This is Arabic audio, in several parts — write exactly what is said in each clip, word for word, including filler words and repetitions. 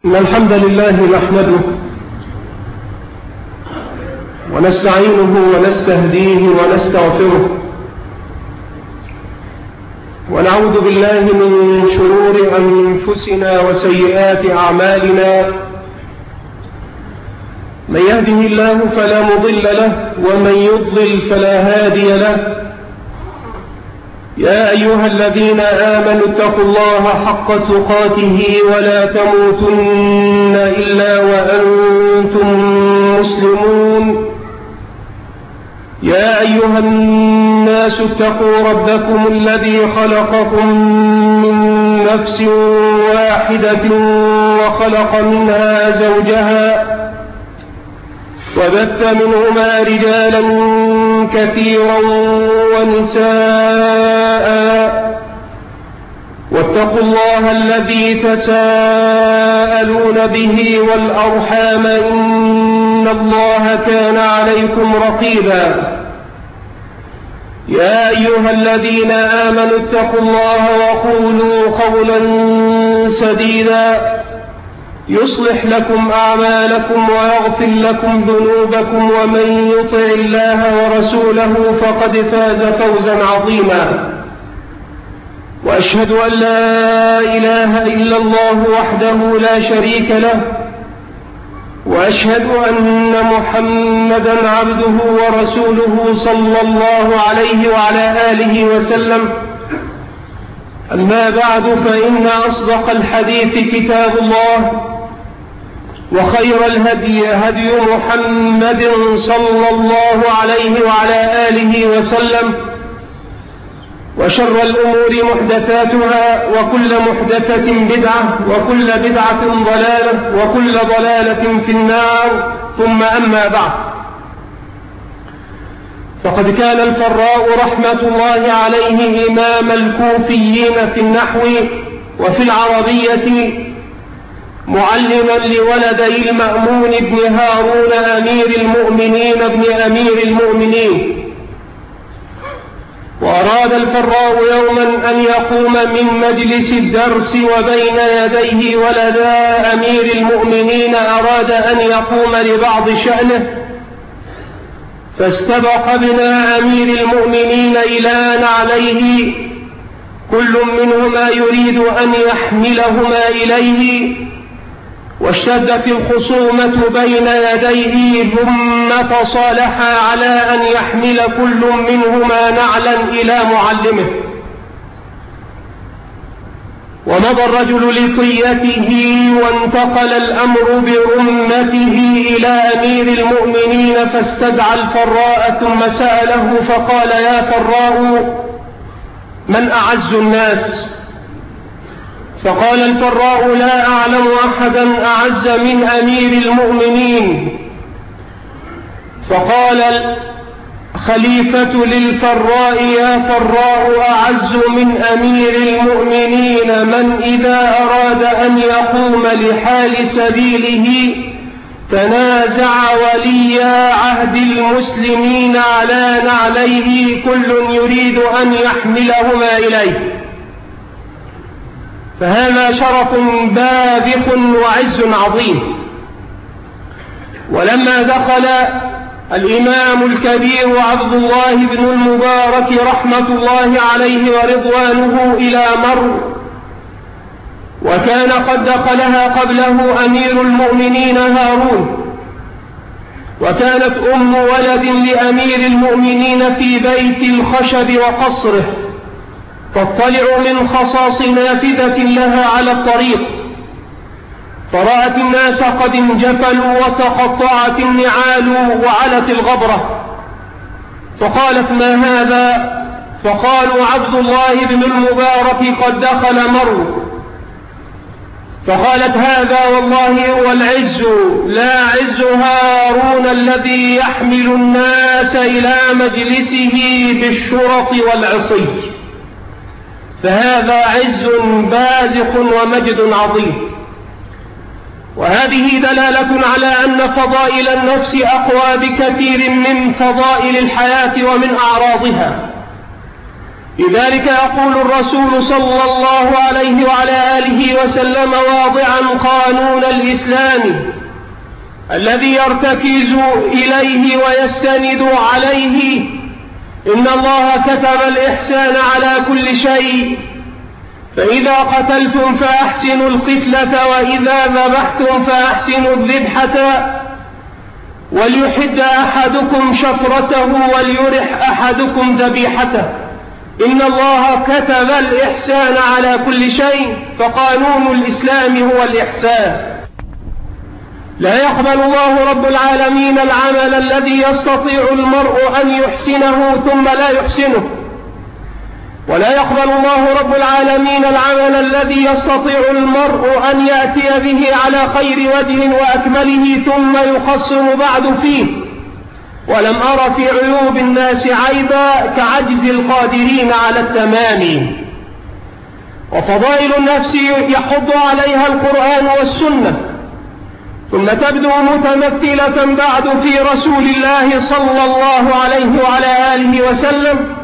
إن الحمد لله نحمده ونستعينه ونستهديه ونستغفره ونعوذ بالله من شرور أنفسنا وسيئات أعمالنا. من يهده الله فلا مضل له ومن يضلل فلا هادي له. يا أيها الذين آمنوا اتقوا الله حق تقاته ولا تموتن إلا وأنتم مسلمون. يا أيها الناس اتقوا ربكم الذي خلقكم من نفس واحدة وخلق منها زوجها وبث منهما رجالا كثيرا ونساء واتقوا الله الذي تساءلون به والأرحام إن الله كان عليكم رقيبا. يا أيها الذين آمنوا اتقوا الله وقولوا قولا سديدا يصلح لكم أعمالكم ويغفر لكم ذنوبكم ومن يطع الله ورسوله فقد فاز فوزا عظيما. وأشهد أن لا إله إلا الله وحده لا شريك له وأشهد أن محمدا عبده ورسوله صلى الله عليه وعلى آله وسلم. أما بعد فإن أصدق الحديث كتاب الله وخير الهدي هدي محمد صلى الله عليه وعلى آله وسلم وشر الأمور محدثاتها وكل محدثة بدعة وكل بدعة ضلالة وكل ضلالة في النار. ثم أما بعد، فقد كان الفراء رحمة الله عليه إمام الكوفيين في النحو وفي العربية معلما لولدي المأمون بن هارون أمير المؤمنين ابن أمير المؤمنين. وأراد الفراء يوما أن يقوم من مجلس الدرس وبين يديه ولدا أمير المؤمنين أراد أن يقوم لبعض شأنه، فاستبق ابنا أمير المؤمنين إلى نعليه كل منهما يريد أن يحملهما إليه، واشتدت الخصومة بين يديه ثم تصالحا على أن يحمل كل منهما نعلا إلى معلمه. ومضى الرجل لطيته وانتقل الأمر برمته إلى أمير المؤمنين، فاستدعى الفراء ثم سأله فقال: يا فراء، من أعز الناس؟ فقال الفراء: لا أعلم أحدا أعز من أمير المؤمنين. فقال الخليفة للفراء: يا فراء، أعز من أمير المؤمنين من إذا أراد أن يقوم لحال سبيله تنازع ولي عهد المسلمين على نعليه كل يريد أن يحملهما إليه، فهذا شرف باذخ وعز عظيم. ولما دخل الإمام الكبير عبد الله بن المبارك رحمة الله عليه ورضوانه إلى مر، وكان قد دخلها قبله أمير المؤمنين هارون، وكانت أم ولد لأمير المؤمنين في بيت الخشب وقصره تطلع من خصاص نافذة لها على الطريق، فرأت الناس قد انجفلوا وتقطعت النعال وعلت الغبرة، فقالت: ما هذا؟ فقالوا: عبد الله بن المبارك قد دخل مر. فقالت: هذا والله هو العز، لا عز هارون الذي يحمل الناس إلى مجلسه بالشرط والعصي، فهذا عز باذخ ومجد عظيم. وهذه دلالة على أن فضائل النفس أقوى بكثير من فضائل الحياة ومن أعراضها، لذلك يقول الرسول صلى الله عليه وعلى آله وسلم واضعا قانون الإسلام الذي يرتكز إليه ويستند عليه: إن الله كتب الإحسان على كل شيء، فإذا قتلتم فأحسنوا القتلة، وإذا ذبحتم فأحسنوا الذبحة، وليحد أحدكم شفرته وليرح أحدكم ذبيحته. إن الله كتب الإحسان على كل شيء، فقانون الإسلام هو الإحسان. لا يقبل الله رب العالمين العمل الذي يستطيع المرء أن يحسنه ثم لا يحسنه، ولا يقبل الله رب العالمين العمل الذي يستطيع المرء أن يأتي به على خير وجه وأكمله ثم يقصر بعد فيه. ولم أر في عيوب الناس عيبا كعجز القادرين على التمام. وفضائل النفس يحض عليها القرآن والسنة، ثم تبدو متمثلة بعد في رسول الله صلى الله عليه وعلى آله وسلم.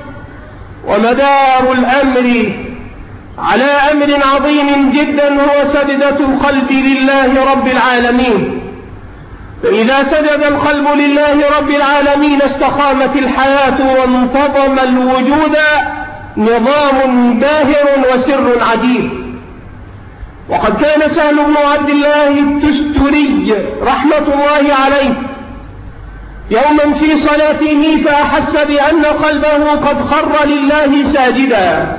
ومدار الأمر على أمر عظيم جدا هو سجدة القلب لله رب العالمين. فإذا سجد القلب لله رب العالمين استقامت الحياة وانتظم الوجود نظام باهر وسر عجيب. وقد كان سهل بن عبد الله التستري رحمة الله عليه يوما في صلاته فأحس بأن قلبه قد خر لله ساجدا،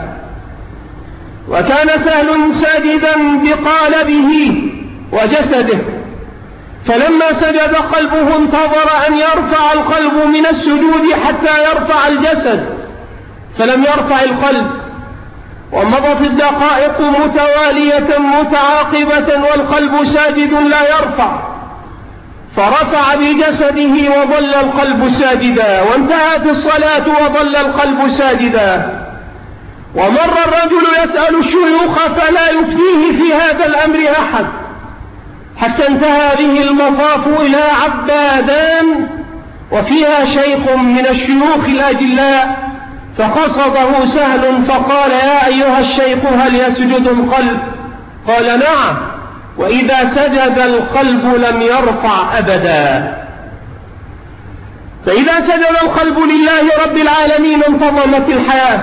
وكان سهل ساجدا بقالبه وجسده، فلما سجد قلبه انتظر أن يرفع القلب من السجود حتى يرفع الجسد، فلم يرفع القلب، ومضت الدقائق متوالية متعاقبة والقلب ساجد لا يرفع، فرفع بجسده وظل القلب ساجدا، وانتهت الصلاة وظل القلب ساجدا. ومر الرجل يسأل الشيوخ فلا يفتيه في هذا الأمر أحد، حتى انتهى به المطاف إلى عبادان وفيها شيخ من الشيوخ الأجلاء، فقصده سهل فقال: يا أيها الشيخ هل يسجد القلب؟ قال: نعم، وإذا سجد القلب لم يرفع أبدا. فإذا سجد القلب لله رب العالمين انتظمت الحياة،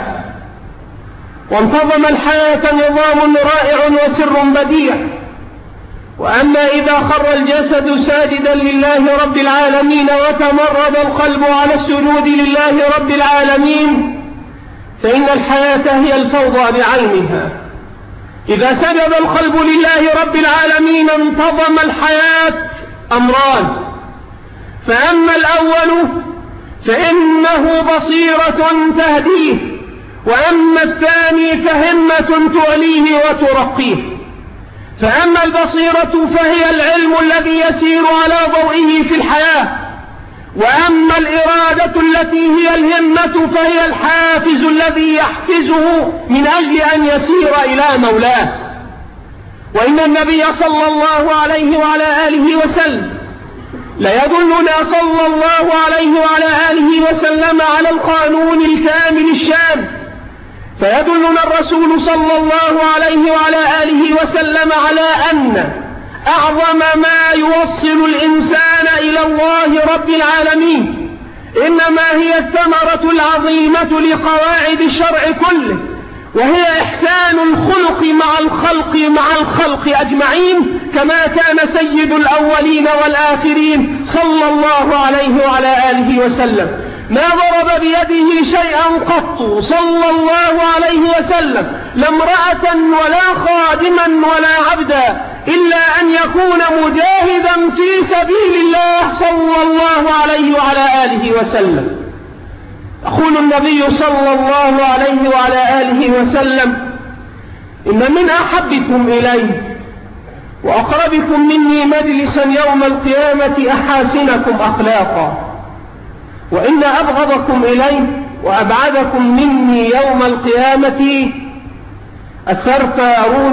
وانتظم الحياة نظام رائع وسر بديع. وأما إذا خر الجسد ساجدا لله رب العالمين وتمرد القلب على السجود لله رب العالمين فإن الحياة هي الفوضى بعينها. إذا سجد القلب لله رب العالمين انتظم الحياة أمران: فأما الأول فإنه بصيرة تهديه، وأما الثاني فهمة تعليه وترقيه. فأما البصيرة فهي العلم الذي يسير على ضوئه في الحياة، وأما الإرادة التي هي الهمة فهي الحافز الذي يحفزه من أجل أن يسير إلى مولاه. وإن النبي صلى الله عليه وعلى آله وسلم ليدلنا صلى الله عليه وعلى آله وسلم على القانون الكامل الشامل، فيدلنا الرسول صلى الله عليه وعلى آله وسلم على أن أعظم ما يوصل الإنسان إلى الله رب العالمين إنما هي الثمرة العظيمة لقواعد الشرع كله، وهي إحسان الخلق مع الخلق مع الخلق أجمعين، كما كان سيد الأولين والآخرين صلى الله عليه وعلى آله وسلم. ما ضرب بيده شيئا قط صلى الله عليه وسلم، لا امرأة ولا خادما ولا عبدا، إلا أن يكون مجاهدا في سبيل الله صلى الله عليه وعلى آله وسلم. يقول النبي صلى الله عليه وعلى آله وسلم: إن من أحبكم إلي وأقربكم مني مجلسا يوم القيامة أحاسنكم أخلاقا، وإن أبغضكم إلي وأبعدكم مني يوم القيامة الثرثارون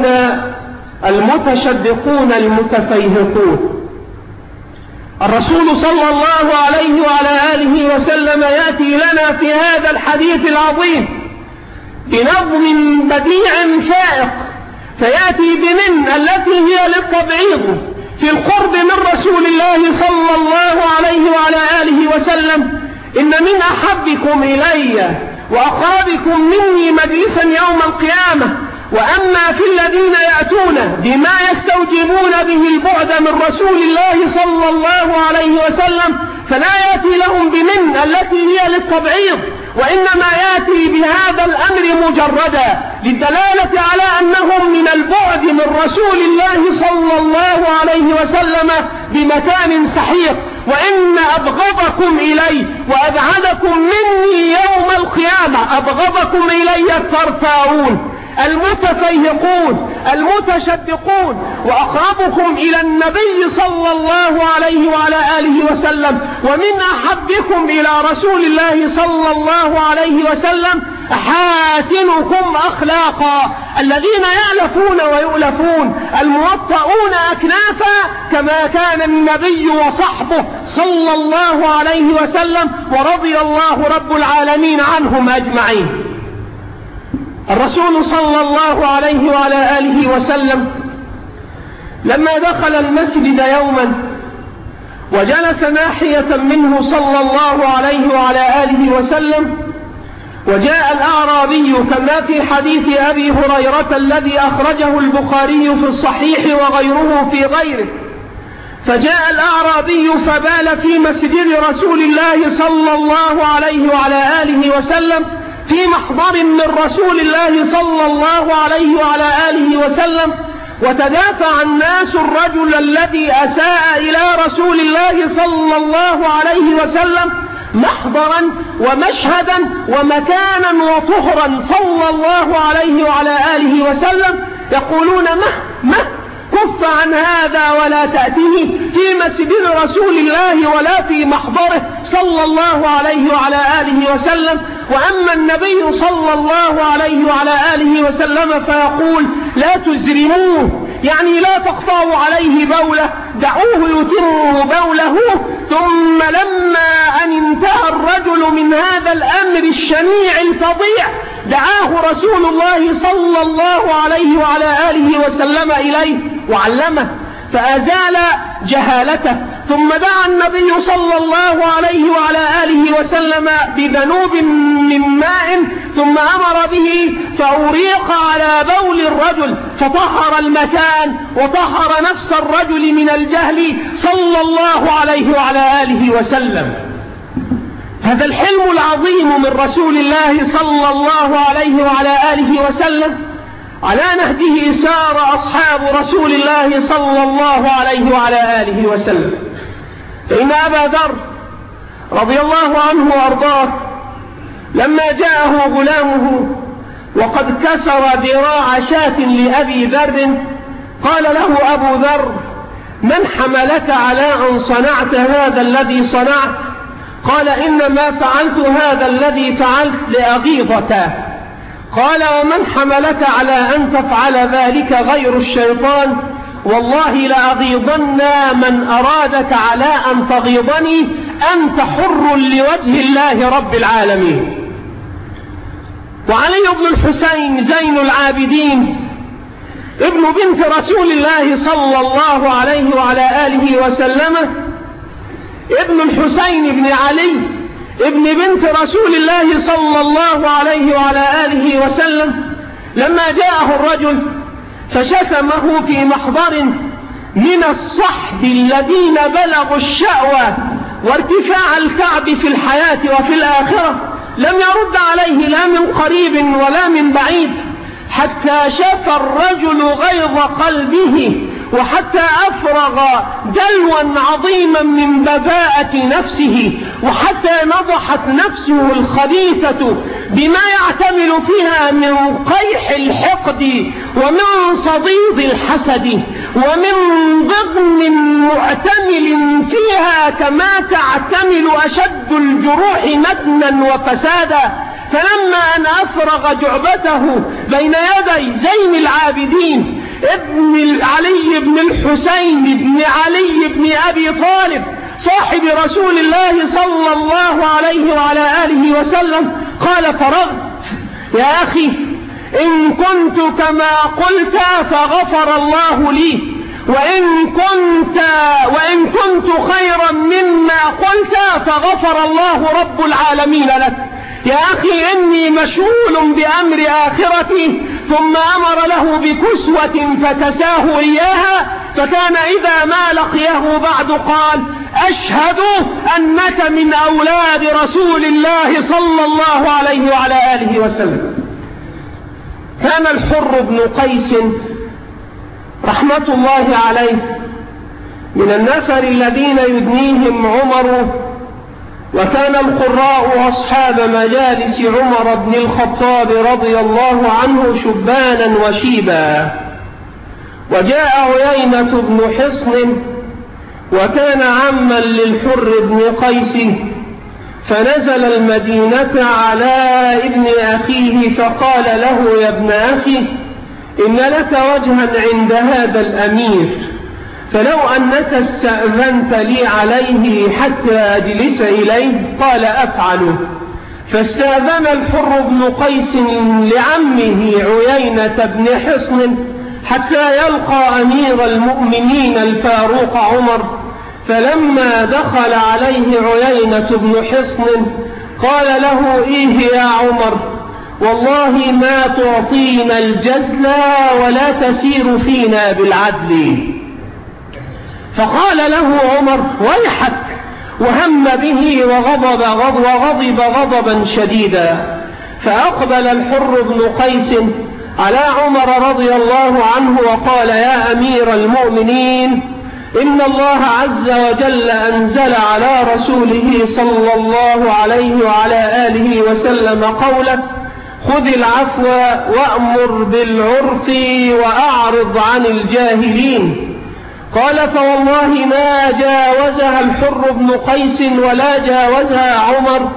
المتشدقون المتفيهقون. الرسول صلى الله عليه وعلى آله وسلم يأتي لنا في هذا الحديث العظيم بنظم بديع فائق، فيأتي بمن التي هي للتبعيض في القرب من رسول الله صلى الله عليه وعلى آله وسلم: إن من أحبكم إلي وأقربكم مني مجلسا يوم القيامة، وأما في الذين يأتون بما يستوجبون به البعد من رسول الله صلى الله عليه وسلم فلا يأتي لهم بمن التي هي للتبعيض، وإنما يأتي بهذا الأمر مجردا للدلالة على أنهم من البعد من رسول الله صلى الله عليه وسلم بمكان سحيق. وإن أبغضكم إلي وأبعدكم مني يوم القيامة، أبغضكم إلي الثرثارون المتفيهقون المتشدقون، وأقربكم إلى النبي صلى الله عليه وعلى آله وسلم ومن أحبكم إلى رسول الله صلى الله عليه وسلم أحاسنكم أخلاقا، الذين يألفون ويؤلفون، الموطئون أكنافا كما كان النبي وصحبه صلى الله عليه وسلم، ورضي الله رب العالمين عنهم أجمعين. الرسول صلى الله عليه وعلى آله وسلم لما دخل المسجد يوما وجلس ناحية منه صلى الله عليه وعلى آله وسلم، وجاء الأعرابي كما في حديث أبي هريرة الذي أخرجه البخاري في الصحيح وغيره في غيره، فجاء الأعرابي فبال في مسجد رسول الله صلى الله عليه وعلى آله وسلم في محضر من رسول الله صلى الله عليه وعلى آله وسلم، وتدافع الناس الرجل الذي أساء إلى رسول الله صلى الله عليه وسلم محضرا ومشهدا ومكانا وطهرا صلى الله عليه وعلى آله وسلم، يقولون مه مه كف عن هذا ولا تأتيه في مسجد رسول الله ولا في محضره صلى الله عليه وعلى آله وسلم. وأما النبي صلى الله عليه وعلى آله وسلم فيقول: لا تزرموه، يعني لا تقطعوا عليه بوله، دعوه يتم بوله. ثم لما أن انتهى الرجل من هذا الأمر الشنيع الفظيع دعاه رسول الله صلى الله عليه وعلى آله وسلم إليه وعلمه فأزال جهالته، ثم دعا النبي صلى الله عليه وعلى آله وسلم بذنوب من ماء ثم أمر به فأريق على بول الرجل فطهر المكان وطهر نفس الرجل من الجهل صلى الله عليه وعلى آله وسلم. هذا الحلم العظيم من رسول الله صلى الله عليه وعلى آله وسلم على نهجه سار أصحاب رسول الله صلى الله عليه وعلى آله وسلم. فإن أبا ذر رضي الله عنه وأرضاه لما جاءه غلامه وقد كسر ذراع شاة لأبي ذر قال له أبو ذر: من حملك على أن صنعت هذا الذي صنعت؟ قال: إنما فعلت هذا الذي فعلت لأغيظك. قال: ومن حملك على أن تفعل ذلك غير الشيطان؟ والله لأغيظن من أرادك على أن تغيظني، أنت حر لوجه الله رب العالمين. وعلي بن الحسين زين العابدين ابن بنت رسول الله صلى الله عليه وعلى آله وسلم، ابن الحسين بن علي ابن بنت رسول الله صلى الله عليه وعلى آله وسلم، لما جاءه الرجل فشتمه في محضر من الصحب الذين بلغوا الشأوى وارتفاع الكعب في الحياة وفي الآخرة، لم يرد عليه لا من قريب ولا من بعيد، حتى شفى الرجل غيظ قلبه وحتى أفرغ دلوا عظيما من بذاءة نفسه، وحتى نضحت نفسه الخبيثة بما يعتمل فيها من قيح الحقد ومن صديد الحسد ومن ضغن معتمل فيها كما تعتمل أشد الجروح متنا وفسادا. فلما أن أفرغ جعبته بين يدي زين العابدين ابن علي بن الحسين بن علي بن أبي طالب صاحب رسول الله صلى الله عليه وعلى آله وسلم، قال: فرغت يا أخي إن كنت كما قلت فغفر الله لي، وإن كنت وإن كنت خيرا مما قلت فغفر الله رب العالمين لك. يا أخي إني مشغول بأمر آخرتي، ثم أمر له بكسوة فكساه إياها، فكان إذا ما لقيه بعد قال: أشهد أنك من أولاد رسول الله صلى الله عليه وعلى آله وسلم. كان الحر بن قيس رحمة الله عليه من النفر الذين يدنيهم عمر، وكان القراء أصحاب مجالس عمر بن الخطاب رضي الله عنه شبانا وشيبا. وجاء عيينة بن حصن وكان عما للحر بن قيس، فنزل المدينة على ابن أخيه فقال له: يا ابن أخي، إن لك وجها عند هذا الأمير، فلو أنك استأذنت لي عليه حتى أجلس إليه. قال: أفعله. فاستأذن الحر بن قيس لعمه عيينة بن حصن حتى يلقى أمير المؤمنين الفاروق عمر. فلما دخل عليه عيينة بن حصن قال له: إيه يا عمر، والله ما تعطينا الجزل ولا تسير فينا بالعدل. فقال له عمر: ويحك، وهم به وغضب غضب وغضب غضبا شديدا. فأقبل الحر بن قيس على عمر رضي الله عنه وقال: يا أمير المؤمنين، إن الله عز وجل أنزل على رسوله صلى الله عليه وعلى آله وسلم قوله: خذ العفو وأمر بالعرف وأعرض عن الجاهلين. قال: فوالله ما جاوزها الحر بن قيس ولا جاوزها عمر،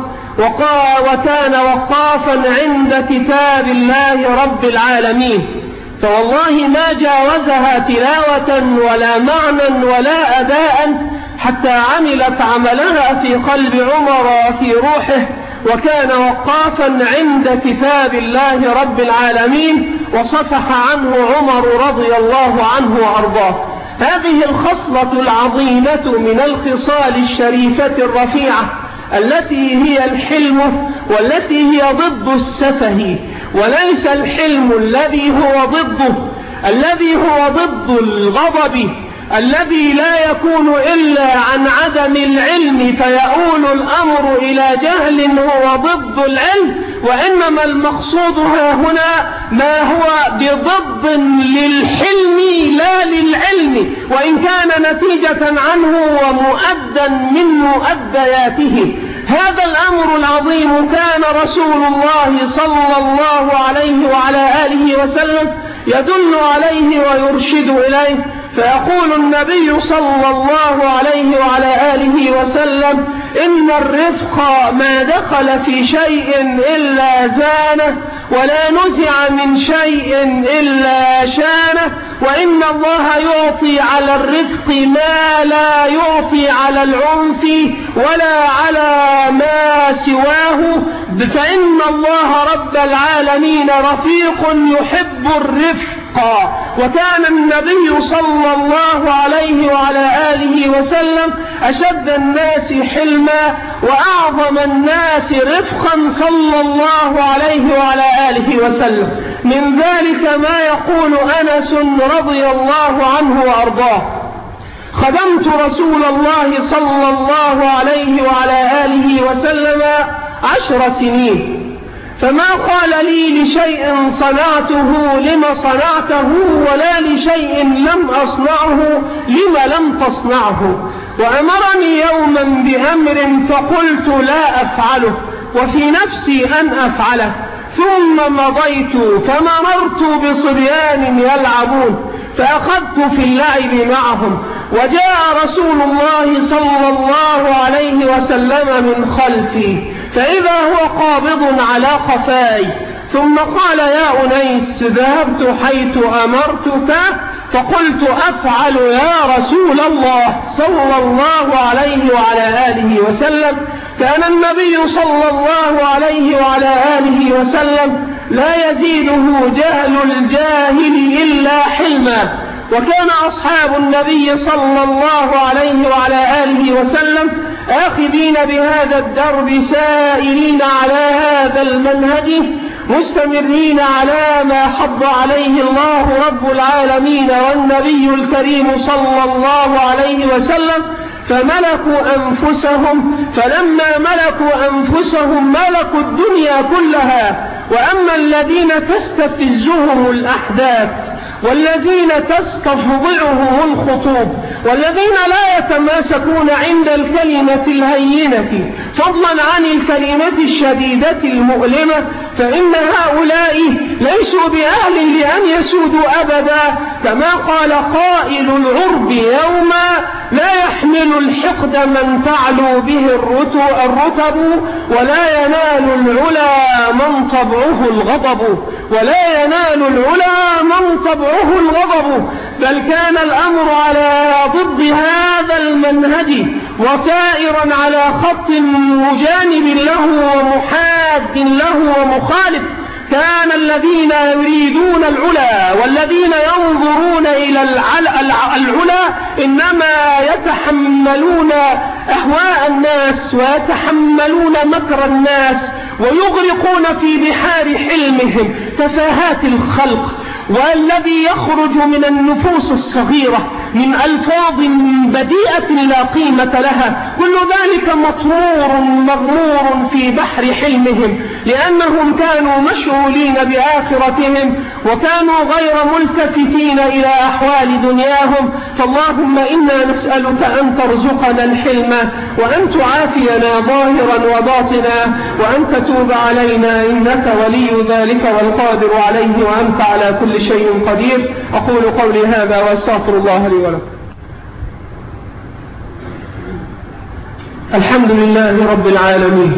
وكان وقافا عند كتاب الله رب العالمين، فوالله ما جاوزها تلاوة ولا معنى ولا أداء حتى عملت عملها في قلب عمر وفي روحه، وكان وقافا عند كتاب الله رب العالمين، وصفح عنه عمر رضي الله عنه وأرضاه. هذه الخصلة العظيمة من الخصال الشريفة الرفيعة التي هي الحلم، والتي هي ضد السفه، وليس الحلم الذي هو ضده، الذي هو ضد الغضب، الذي لا يكون إلا عن عدم العلم فيؤول الأمر إلى جهل هو ضد العلم، وإنما المقصود ها هنا ما هو بضد للحلم لا للعلم، وإن كان نتيجة عنه ومؤدا من مؤدياته. هذا الأمر العظيم كان رسول الله صلى الله عليه وعلى آله وسلم يدل عليه ويرشد إليه، فيقول النبي صلى الله عليه وعلى آله وسلم: إن الرفق ما دخل في شيء إلا زانه، ولا نزع من شيء إلا شانه، وإن الله يعطي على الرفق ما لا يعطي على العنف ولا على ما سواه، فإن الله رب العالمين رفيق يحب الرفق. وكان النبي صلى الله عليه وعلى آله وسلم أشد الناس حلما وأعظم الناس رفقا صلى الله عليه وعلى آله وسلم. من ذلك ما يقول أنس رضي الله عنه وأرضاه: خدمت رسول الله صلى الله عليه وعلى آله وسلم عشر سنين، فما قال لي لشيء صنعته لم صنعته، ولا لشيء لم أصنعه لم لم تصنعه، وأمرني يوما بأمر فقلت لا أفعله، وفي نفسي أن أفعله، ثم مضيت فمررت بصبيان يلعبون فأخذت في اللعب معهم، وجاء رسول الله صلى الله عليه وسلم من خلفي فإذا هو قابض على قفاي، ثم قال: يا أنيس، ذهبت حيث أمرتك، فقلت أفعل يا رسول الله صلى الله عليه وعلى آله وسلم. كان النبي صلى الله عليه وعلى آله وسلم لا يزيده جهل الجاهل إلا حلما. وكان أصحاب النبي صلى الله عليه وعلى آله وسلم آخذين بهذا الدرب سائرين على هذا المنهج مستمرين على ما حض عليه الله رب العالمين والنبي الكريم صلى الله عليه وسلم، فملكوا أنفسهم فلما ملكوا أنفسهم ملكوا الدنيا كلها. وأما الذين تستفزهم الأحداث والذين تستفضعهم الخطوب والذين لا يتماسكون عند الكلمة الهينة فضلا عن الكلمة الشديدة المؤلمة، فإن هؤلاء ليسوا بأهل لأن يسودوا أبدا، كما قال قائل العرب يوما: لا يحمل الحقد من تعلو به الرتب، ولا ينال العلا من طبعه الغضب ولا ينال العلا من طبعه الغضب. بل كان الأمر على ضد هذا المنهج وسائرا على خط مجانب له ومحاد له ومخالف. كان الذين يريدون العلا والذين ينظرون إلى العلا إنما يتحملون أهواء الناس ويتحملون مكر الناس ويغرقون في بحار حلمهم تفاهات الخلق. والذي يخرج من النفوس الصغيرة من ألفاظ بديئة لا قيمة لها كل ذلك مطمور مغمور في بحر حلمهم، لأنهم كانوا مشغولين بآخرتهم وكانوا غير ملتفتين إلى أحوال دنياهم. فاللهم إنا نسألك أن ترزقنا الحلم وأن تعافينا ظاهرا وباطنا وأن تتوب علينا إنك ولي ذلك والقادر عليه وأنت على كل شيء قدير. أقول قولي هذا وأستغفر الله لي ولكم. الحمد لله رب العالمين،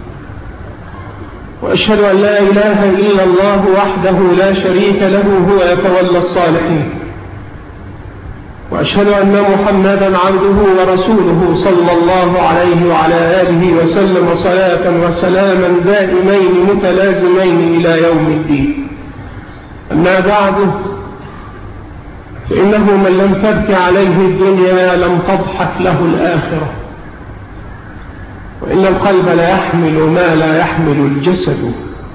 وأشهد أن لا إله إلا الله وحده لا شريك له هو يتولى الصالحين، وأشهد أن محمدا عبده ورسوله صلى الله عليه وعلى آله وسلم صلاة وسلاما دائمين متلازمين إلى يوم الدين. أما بعد، فإنه من لم تبك عليه الدنيا لم تضحك له الآخرة، وإن القلب لا يحمل ما لا يحمل الجسد،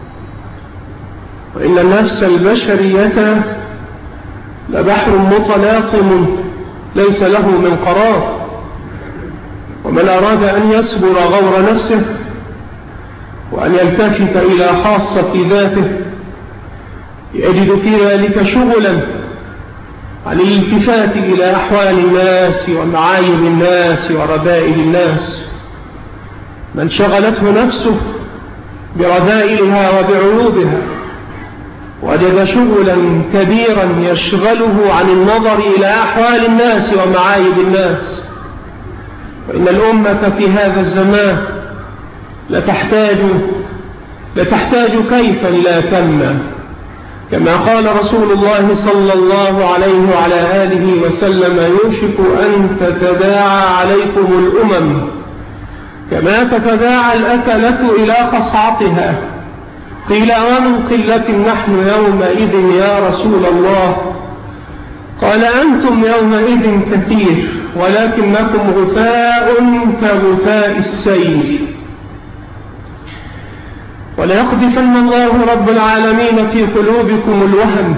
وإن النفس البشرية لبحر متلاطم ليس له من قرار. ومن أراد أن يصبر غور نفسه وأن يلتفت إلى خاصة ذاته يجد في ذلك شغلا عن الالتفات إلى أحوال الناس ومعايب الناس ورذائل الناس. من شغلته نفسه برذائلها وبعيوبها وجد شغلا كبيرا يشغله عن النظر إلى أحوال الناس ومعايب الناس. وإن الأمة في هذا الزمان لتحتاج لتحتاج كيفا لا كما، كما قال رسول الله صلى الله عليه وعلى آله وسلم: يوشك أن تتداعى عليكم الأمم كما تتداعى الأكلة إلى قصعتها. قيل: ومن قلة نحن يومئذ يا رسول الله؟ قال: أنتم يومئذ كثير ولكنكم غثاء كغثاء السيل. وليقذفن الله رب العالمين في قلوبكم الوهن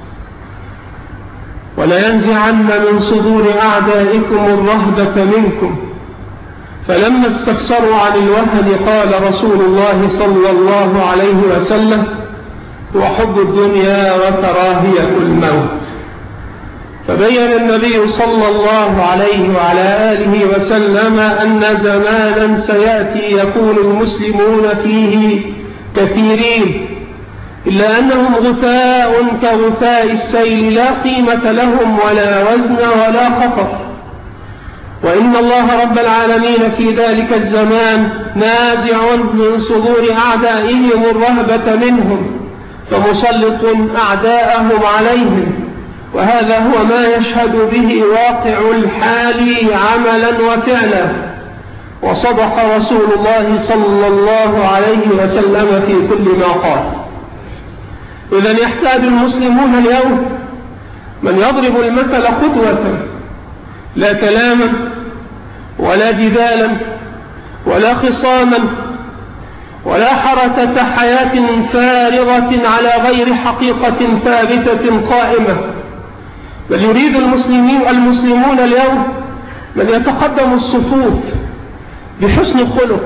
ولينزعن من صدور أعدائكم الرهبة منكم. فلما استفسروا عن الوهن قال رسول الله صلى الله عليه وسلم: وحب الدنيا وكراهية الموت. فبين النبي صلى الله عليه وعلى آله وسلم أن زمانا سيأتي يكون المسلمون فيه كثيرين إلا أنهم غثاء كغثاء السيل لا قيمة لهم ولا وزن ولا خطر. وإن الله رب العالمين في ذلك الزمان نازع من صدور أعدائهم الرهبة منهم فمسلط أعداءهم عليهم، وهذا هو ما يشهد به واقع الحال عملا وفعلا. وصدق رسول الله صلى الله عليه وسلم في كل ما قال. إذن يحتاج المسلمون اليوم من يضرب المثل قدوة، لا كلاما ولا جدالا ولا خصاما ولا حركة حياة فارغة على غير حقيقة ثابتة قائمة، بل يريد المسلمين المسلمون اليوم من يتقدم الصفوف بحسن خلق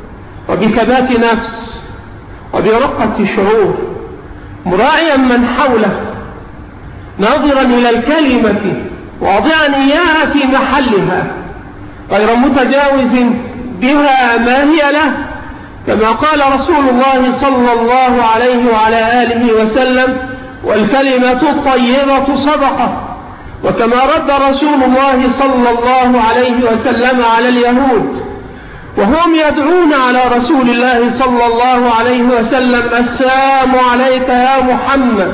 وبثبات نفس وبرقة شعور، مراعيا من حوله، ناظرا إلى الكلمة واضعا إياها في محلها، غير متجاوز بها ما هي له، كما قال رسول الله صلى الله عليه وعلى آله وسلم: والكلمة الطيبة صدقة. وكما رد رسول الله صلى الله عليه وسلم على اليهود وهم يدعون على رسول الله صلى الله عليه وسلم: السلام عليك يا محمد،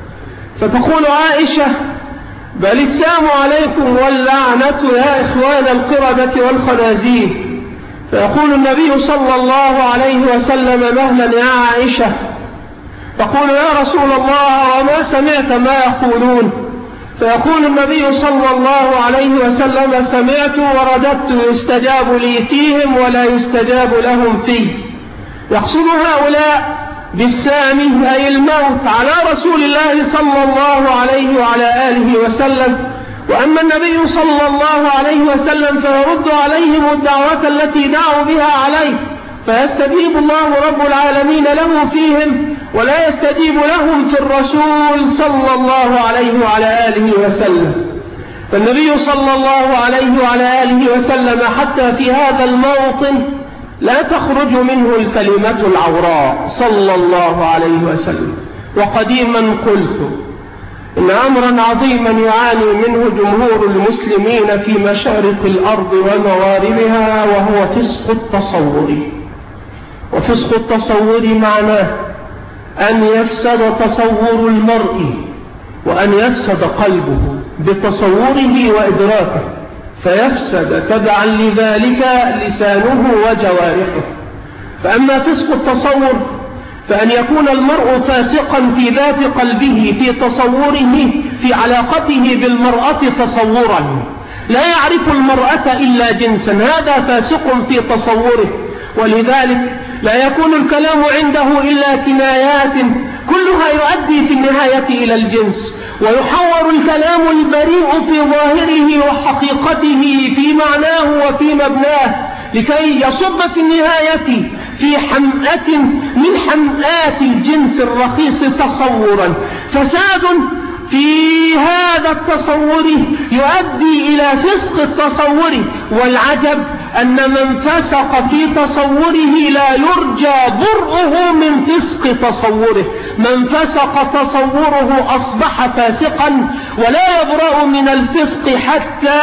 فتقول عائشة: بل السلام عليكم واللعنة يا إخوان القردة والخنازير. فيقول النبي صلى الله عليه وسلم: مهلا يا عائشة. تقول: يا رسول الله وما سمعت ما يقولون؟ فيقول النبي صلى الله عليه وسلم: سمعت ورددت، يستجاب لي فيهم ولا يستجاب لهم فيه. يقصد هؤلاء بالسام أي الموت على رسول الله صلى الله عليه وعلى آله وسلم. وأما النبي صلى الله عليه وسلم فيرد عليهم الدعوة التي دعوا بها عليه، فيستجيب الله رب العالمين له فيهم ولا يستجيب لهم في الرسول صلى الله عليه وعلى آله وسلم. فالنبي صلى الله عليه وعلى آله وسلم حتى في هذا الموطن لا تخرج منه الكلمة العوراء صلى الله عليه وسلم. وقديما قلت إن أمرا عظيما يعاني منه جمهور المسلمين في مشارق الأرض ومغاربها، وهو فسق التصور. وفسق التصور معناه أن يفسد تصور المرء وأن يفسد قلبه بتصوره وإدراكه، فيفسد تبعا لذلك لسانه وجوارحه. فأما فسق التصور فأن يكون المرء فاسقا في ذات قلبه، في تصوره، في علاقته بالمرأة تصورا، لا يعرف المرأة إلا جنسا، هذا فاسق في تصوره. ولذلك لا يكون الكلام عنده إلا كنايات كلها يؤدي في النهاية إلى الجنس، ويحور الكلام البريء في ظاهره وحقيقته في معناه وفي مبناه لكي يصب في النهاية في حمأة من حمآت الجنس الرخيص تصورا. فساد في هذا التصور يؤدي إلى فسق التصور. والعجب أن من فسق في تصوره لا يرجى برؤه من فسق تصوره. من فسق تصوره أصبح فاسقا ولا يبرأ من الفسق حتى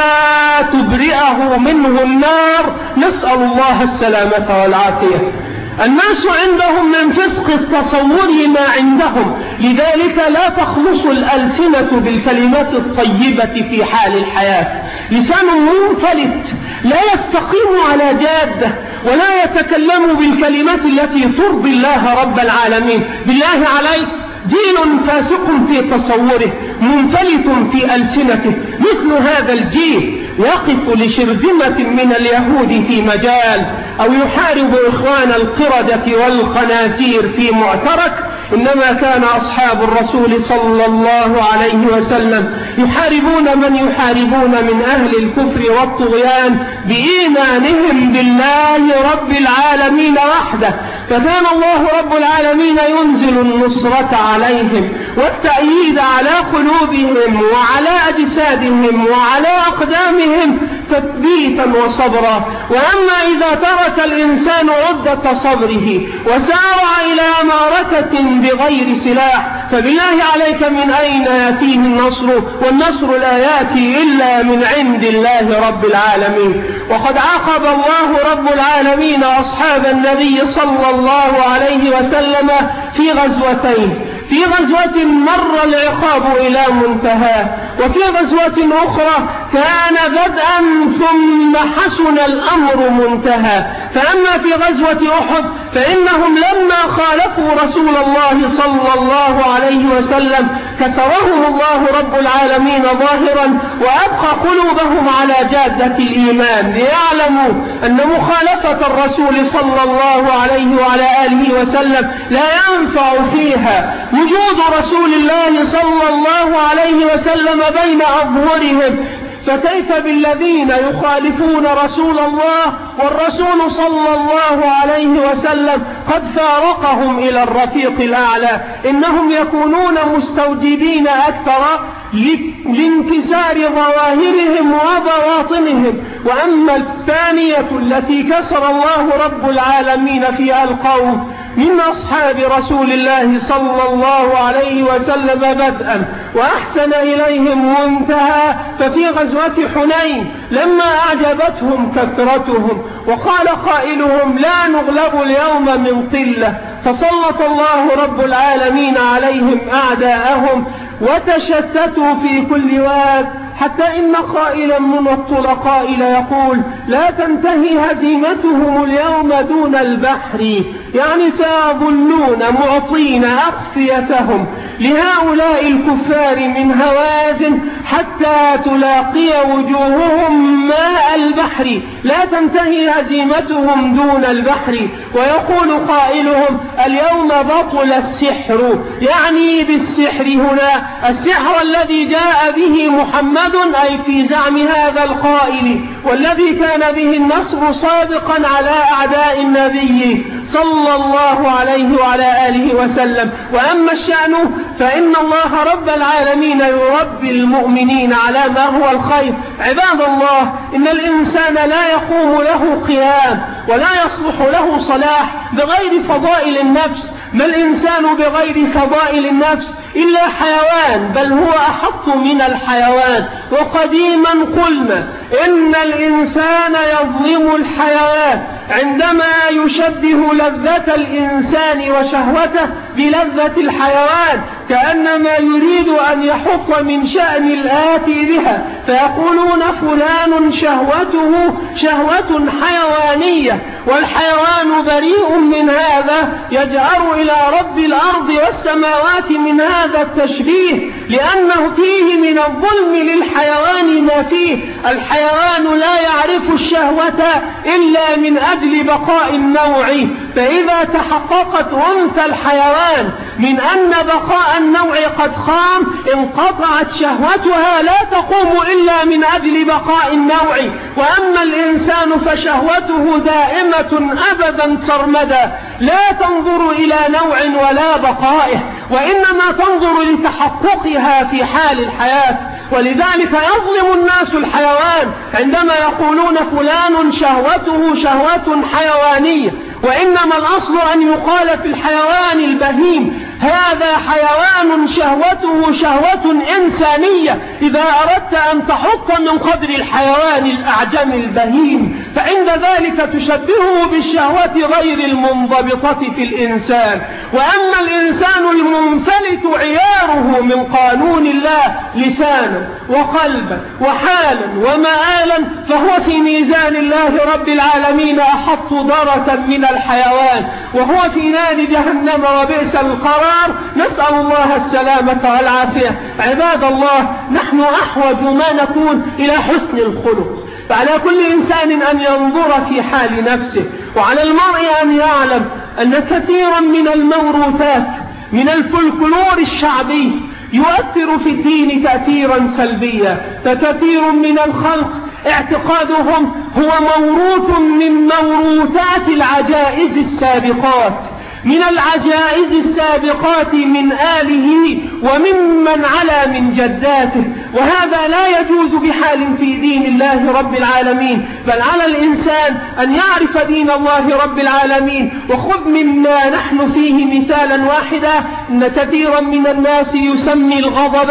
تبرئه منه النار، نسأل الله السلامة والعافية. الناس عندهم من فسق التصور ما عندهم، لذلك لا تخلص الألسنة بالكلمات الطيبة في حال الحياة. لسان منفلت لا يستقيم على جادة ولا يتكلم بالكلمات التي ترضي الله رب العالمين. بالله عليك، جيل فاسق في تصوره منفلت في ألسنته، مثل هذا الجيل يقف لشرذمة من اليهود في مجال أو يحارب إخوان القردة والخنازير في معترك، إنما كان أصحاب الرسول صلى الله عليه وسلم يحاربون من يحاربون من أهل الكفر والطغيان بإيمانهم بالله رب العالمين وحده. فكان الله رب العالمين ينزل النصرة عليهم والتأييد على قلوبهم وعلى أجسادهم وعلى أقدامهم تثبيتا وصبرا. وأما إذا ترك الإنسان عدة صبره وسارع إلى معركة بغير سلاح، فبالله عليك من أين يأتيه النصر؟ والنصر لا يأتي إلا من عند الله رب العالمين. وقد عاقب الله رب العالمين أصحاب النبي صلى الله عليه وسلم في غزوتين. في غزوة مر العقاب إلى منتهى وفي غزوة أخرى كان بدءا ثم حسن الأمر منتهى. فأما في غزوة أحد فإنهم لما خالفوا رسول الله صلى الله عليه وسلم كسرهم الله رب العالمين ظاهرا وأبقى قلوبهم على جادة الإيمان، ليعلموا أن مخالفة الرسول صلى الله عليه وعلى آله وسلم لا ينفع فيها وجود رسول الله صلى الله عليه وسلم بين أظهرهم. فكيف بالذين يخالفون رسول الله والرسول صلى الله عليه وسلم قد فارقهم إلى الرفيق الأعلى؟ إنهم يكونون مستوجبين أكثر لانكسار ظواهرهم وبواطنهم. وأما الثانية التي كسر الله رب العالمين فيها القوم من أصحاب رسول الله صلى الله عليه وسلم بدءا وأحسن إليهم منتهى، ففي غزوة حنين لما أعجبتهم كثرتهم وقال قائلهم لا نغلب اليوم من قلة، فسلط الله رب العالمين عليهم أعداءهم وتشتتوا في كل واد، حتى إن قائلا من الطلقاء يقول لا تنتهي هزيمتهم اليوم دون البحر، يعني سيظلون معطين أخفيتهم لهؤلاء الكفار من هوازن حتى تلاقي وجوههم ماء البحر، لا تنتهي هزيمتهم دون البحر. ويقول قائلهم اليوم بطل السحر، يعني بالسحر هنا السحر الذي جاء به محمد أي في زعم هذا القائل، والذي كان به النصر صادقا على أعداء النبي صلى الله عليه وعلى آله وسلم. وأما الشأن فإن الله رب العالمين يربي المؤمنين على ما هو الخير. عباد الله، إن الإنسان لا يقوم له قيام ولا يصلح له صلاح بغير فضائل النفس، ما الإنسان بغير فضائل النفس إلا حيوان، بل هو أحط من الحيوان. وقديما قلنا إن الإنسان يظلم الحيوان عندما يشبه لذة الإنسان وشهوته بلذة الحيوان، كأنما يريد أن يحط من شأن الآتي بها، فيقولون فلان شهوته شهوة حيوانية، والحيوان بريء من هذا، يجأر إلى رب الأرض والسماوات من هذا التشبيه، لأنه فيه من الظلم للحيوان ما فيه. الحيوان لا يعرف الشهوة إلا من أجل بقاء النوع، فإذا تحققت أنثى الحيوان من أن بقاء النوع قد خام انقطعت شهوتها، لا تقوم إلا من أجل بقاء النوع. وأما الإنسان فشهوته دائمة أبدا سرمدا، لا تنظر إلى نوع ولا بقائه، وإنما تنظر لتحققها في حال الحياة. ولذلك يظلم الناس الحيوان عندما يقولون فلان شهوته شهوة حيوانية، وإنما الأصل أن يقال في الحيوان البهيم هذا حيوان شهوته شهوة إنسانية، إذا أردت أن تحط من قدر الحيوان الأعجم البهيم، فعند ذلك تشبهه بالشهوة غير المنضبطة في الإنسان. وأما الإنسان المنفلت عياره من قانون الله لسانا وقلبا وحالا ومآلا، فهو في ميزان الله رب العالمين أحط درة من الحيوان، وهو في نار جهنم وبئس القرار. نسأل الله السلامة والعافية. عباد الله، نحن أحوج ما نكون إلى حسن الخلق، فعلى كل إنسان أن ينظر في حال نفسه، وعلى المرء أن يعلم أن كثيرا من الموروثات من الفلكلور الشعبي يؤثر في الدين تأثيرا سلبيا، فكثير من الخلق اعتقادهم هو موروث من موروثات العجائز السابقات، من العجائز السابقات من آله وممن على من جداته، وهذا لا يجوز بحال في دين الله رب العالمين، بل على الإنسان أن يعرف دين الله رب العالمين. وخذ مما نحن فيه مثالا واحدا، إن كثيرا من الناس يسمي الغضب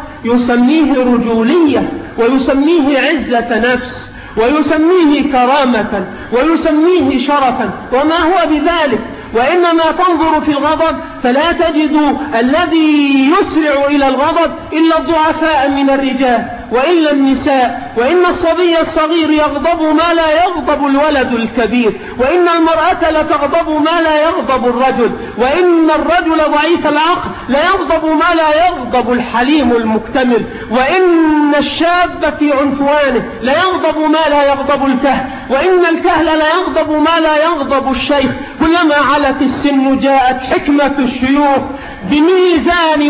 يسميه رجولية، ويسميه عزة نفس، ويسميه كرامة، ويسميه شرفا، وما هو بذلك، وإنما تنظر في الغضب فلا تجد الذي يسرع إلى الغضب إلا الضعفاء من الرجال وإلا النساء، وإن الصبي الصغير يغضب ما لا يغضب الولد الكبير، وإن المرأة لتغضب ما لا يغضب الرجل، وإن الرجل ضعيف العقل لا يغضب ما لا يغضب الحليم المكتمل، وإن الشاب في عنفوانه لا يغضب ما لا يغضب الكهل، وإن الكهل لا يغضب ما لا يغضب الشيخ. كلما علت السن جاءت حكمة الشيوخ بميزان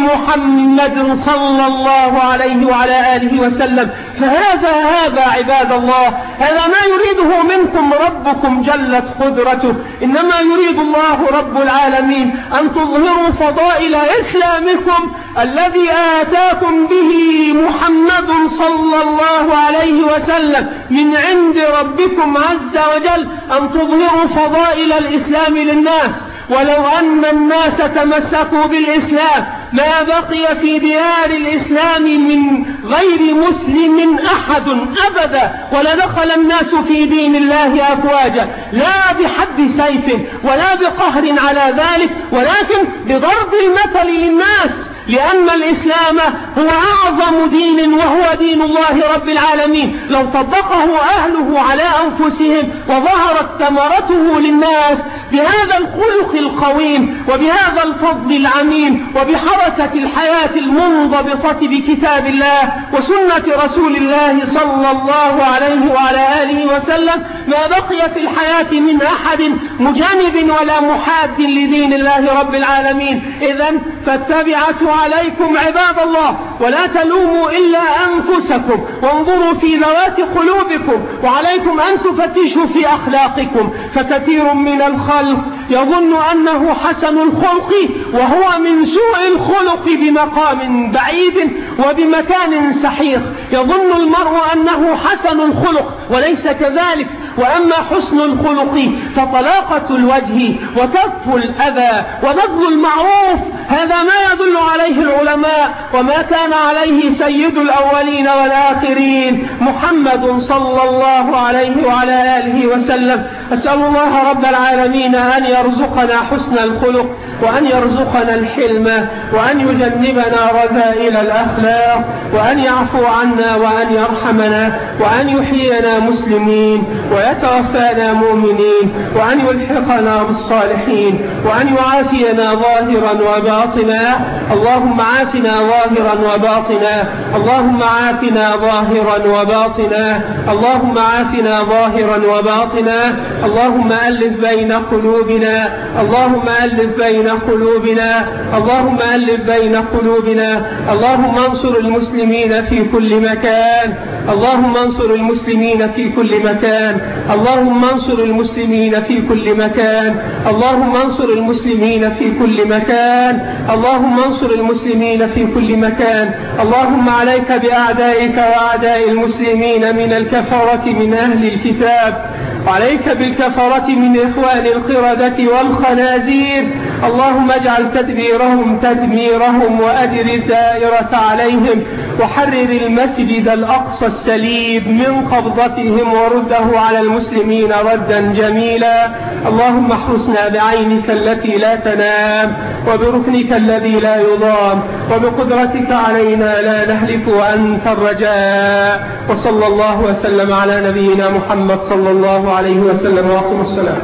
محمد صلى الله عليه وعلى آله وسلم. فهذا هذا عباد الله، هذا ما يريده منكم ربكم جلت قدرته. إنما يريد الله رب العالمين أن تظهروا فضائل إسلامكم الذي آتاكم به محمد صلى الله عليه وسلم من عند ربكم عز وجل، أن تظهروا فضائل الإسلام للناس. ولو أن الناس تمسكوا بالإسلام ما بقي في ديار الإسلام من غير مسلم أحد أبدا، ولدخل الناس في دين الله أفواجا، لا بحد سيف ولا بقهر على ذلك، ولكن بضرب المثل للناس، لأن الإسلام هو أعظم دين وهو دين الله رب العالمين. لو طبقه أهله على أنفسهم وظهرت ثمرته للناس بهذا الخلق القويم وبهذا الفضل العميم وبحركة الحياة المنضبطة بكتاب الله وسنة رسول الله صلى الله عليه وعلى آله وسلم، ما بقي في الحياة من أحد مجانب ولا محاد لدين الله رب العالمين. إذن فاتبعته عليكم عباد الله، ولا تلوموا إلا أنفسكم، وانظروا في ذوات قلوبكم، وعليكم أن تفتشوا في أخلاقكم. فكثير من الخلق يظن أنه حسن الخلق وهو من سوء الخلق بمقام بعيد وبمكان سحيق. يظن المرء أنه حسن الخلق وليس كذلك. وأما حسن الخلق فطلاقة الوجه وكف الأذى وبذل المعروف، هذا ما يدل عليه العلماء وما كان عليه سيد الأولين والآخرين محمد صلى الله عليه وعلى آله وسلم. أسأل الله رب العالمين أن يرزقنا حسن الخلق، وأن يرزقنا الحلم، وأن يجنبنا رذائل الأخلاق، وأن يعفو عنا، وأن يرحمنا، وأن يحيينا مسلمين ويتوفانا مؤمنين، وأن يلحقنا بالصالحين، وأن يعافينا ظاهرا وباطنا. اللهم عافنا ظاهرا وباطنا، اللهم عافنا ظاهرا وباطنا، اللهم عافنا ظاهرا وباطنا. اللهم ألف بين قلوبنا، اللهم ألف بين قلوبنا، اللهم ألف بين قلوبنا. اللهم انصر المسلمين في كل مكان، اللهم انصر المسلمين في كل مكان، اللهم انصر المسلمين في كل مكان، اللهم انصر المسلمين في كل مكان، اللهم انصر المسلمين في كل مكان. اللهم عليك بأعدائك وأعداء المسلمين من الكفرة من أهل الكتاب، عليك بالكفرة من إخوان القردة والخنازير. اللهم اجعل تدبيرهم تدميرهم، وأدر الدائرة عليهم، وحرر المسجد الأقصى السليب من قبضتهم، ورده على المسلمين ردا جميلا. اللهم احرسنا بعينك التي لا تنام، وبركنك الذي لا يضام، وبقدرتك علينا لا نهلك وأنت الرجاء. وصلى الله وسلم على نبينا محمد صلى الله عليه وسلم. وأقم السلام.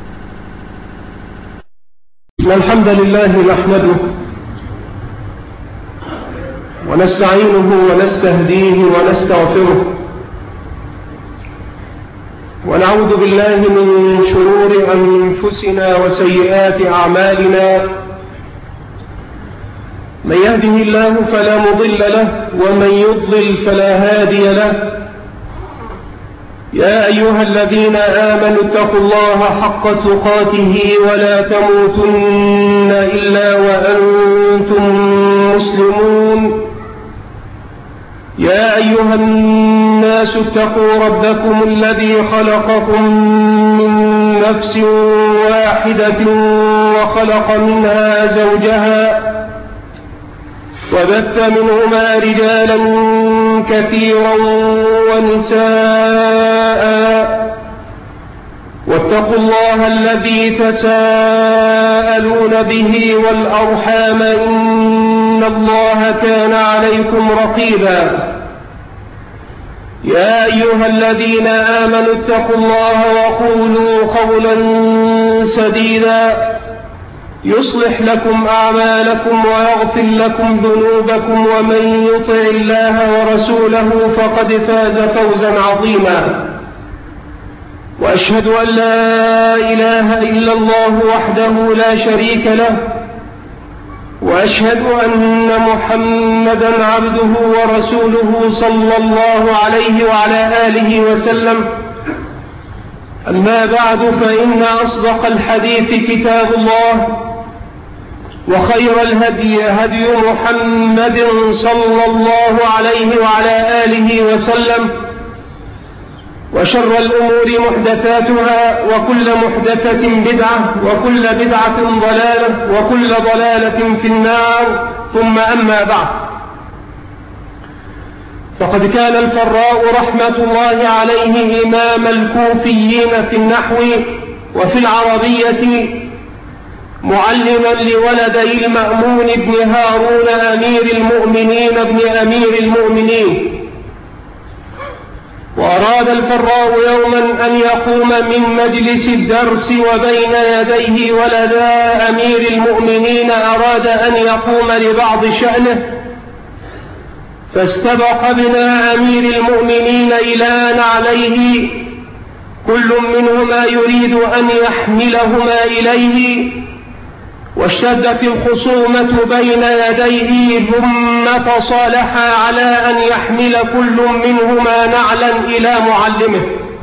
الحمد لله نحمده ونستعينه ونستهديه ونستغفره، ونعوذ بالله من شرور أنفسنا وسيئات أعمالنا. من يهده الله فلا مضل له، ومن يضلل فلا هادي له. يا أيها الذين آمنوا اتقوا الله حق تقاته ولا تموتن إلا وأنتم مسلمون. يا أيها الناس اتقوا ربكم الذي خلقكم من نفس واحدة وخلق منها زوجها، وبث منهما رجالا كثيرا ونساء، واتقوا الله الذي تساءلون به والأرحام إن الله كان عليكم رقيبا. يا أيها الذين آمنوا اتقوا الله وقولوا قولا سديدا يصلح لكم أعمالكم ويغفر لكم ذنوبكم ومن يطع الله ورسوله فقد فاز فوزا عظيما. وأشهد أن لا إله إلا الله وحده لا شريك له، وأشهد أن محمدا عبده ورسوله صلى الله عليه وعلى آله وسلم. أما بعد، فإن أصدق الحديث كتاب الله، وخير الهدي هدي محمد صلى الله عليه وعلى آله وسلم، وشر الأمور محدثاتها، وكل محدثة بدعة، وكل بدعة ضلالة، وكل ضلالة في النار. ثم أما بعد، فقد كان الفراء رحمة الله عليه إمام الكوفيين في النحو وفي العربية، معلما لولدي المأمون بن هارون أمير المؤمنين بن أمير المؤمنين. وأراد الفراء يوما أن يقوم من مجلس الدرس وبين يديه ولدا أمير المؤمنين أراد أن يقوم لبعض شأنه، فاستبق ابنا أمير المؤمنين إلى نعليه، كل منهما يريد أن يحملهما إليه، واشتدت الخصومة بين يديه، ثم تصالحا على أن يحمل كل منهما نعلا إلى معلمه.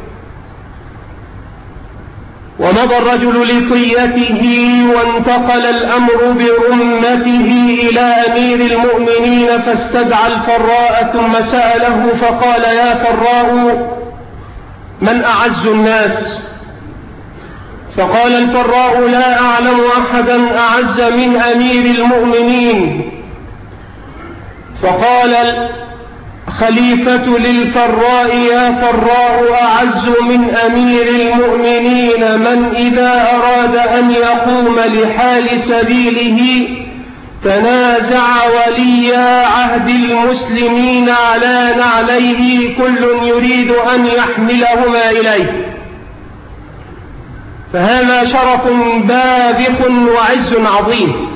ومضى الرجل لطيته، وانتقل الأمر برمته إلى أمير المؤمنين، فاستدعى الفراء ثم سأله فقال: يا فراء، من أعز الناس؟ فقال الفراء: لا أعلم أحدا أعز من أمير المؤمنين. فقال الخليفة للفراء: يا فراء، أعز من أمير المؤمنين من إذا أراد أن يقوم لحال سبيله تنازع ولي عهد المسلمين على نعليه، كل يريد أن يحملهما إليه، فهذا شرف باذخ وعز عظيم.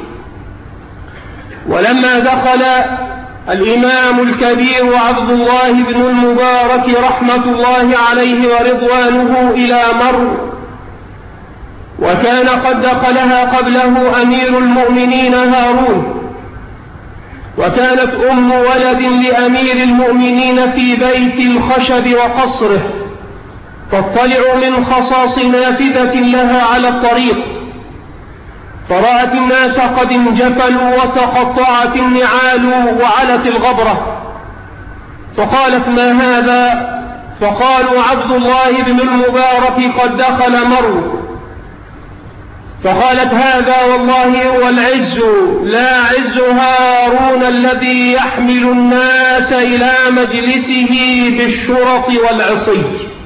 ولما دخل الإمام الكبير عبد الله بن المبارك رحمة الله عليه ورضوانه إلى مرو، وكان قد دخلها قبله أمير المؤمنين هارون، وكانت أم ولد لأمير المؤمنين في بيت الخشب وقصره تطلع من خصاص نافذة لها على الطريق، فرأت الناس قد انجفلوا وتقطعت النعال وعلت الغبرة، فقالت: ما هذا؟ فقالوا: عبد الله بن المبارك قد دخل مرو. فقالت: هذا والله هو العز، لا عز هارون الذي يحمل الناس إلى مجلسه بالشرط والعصي،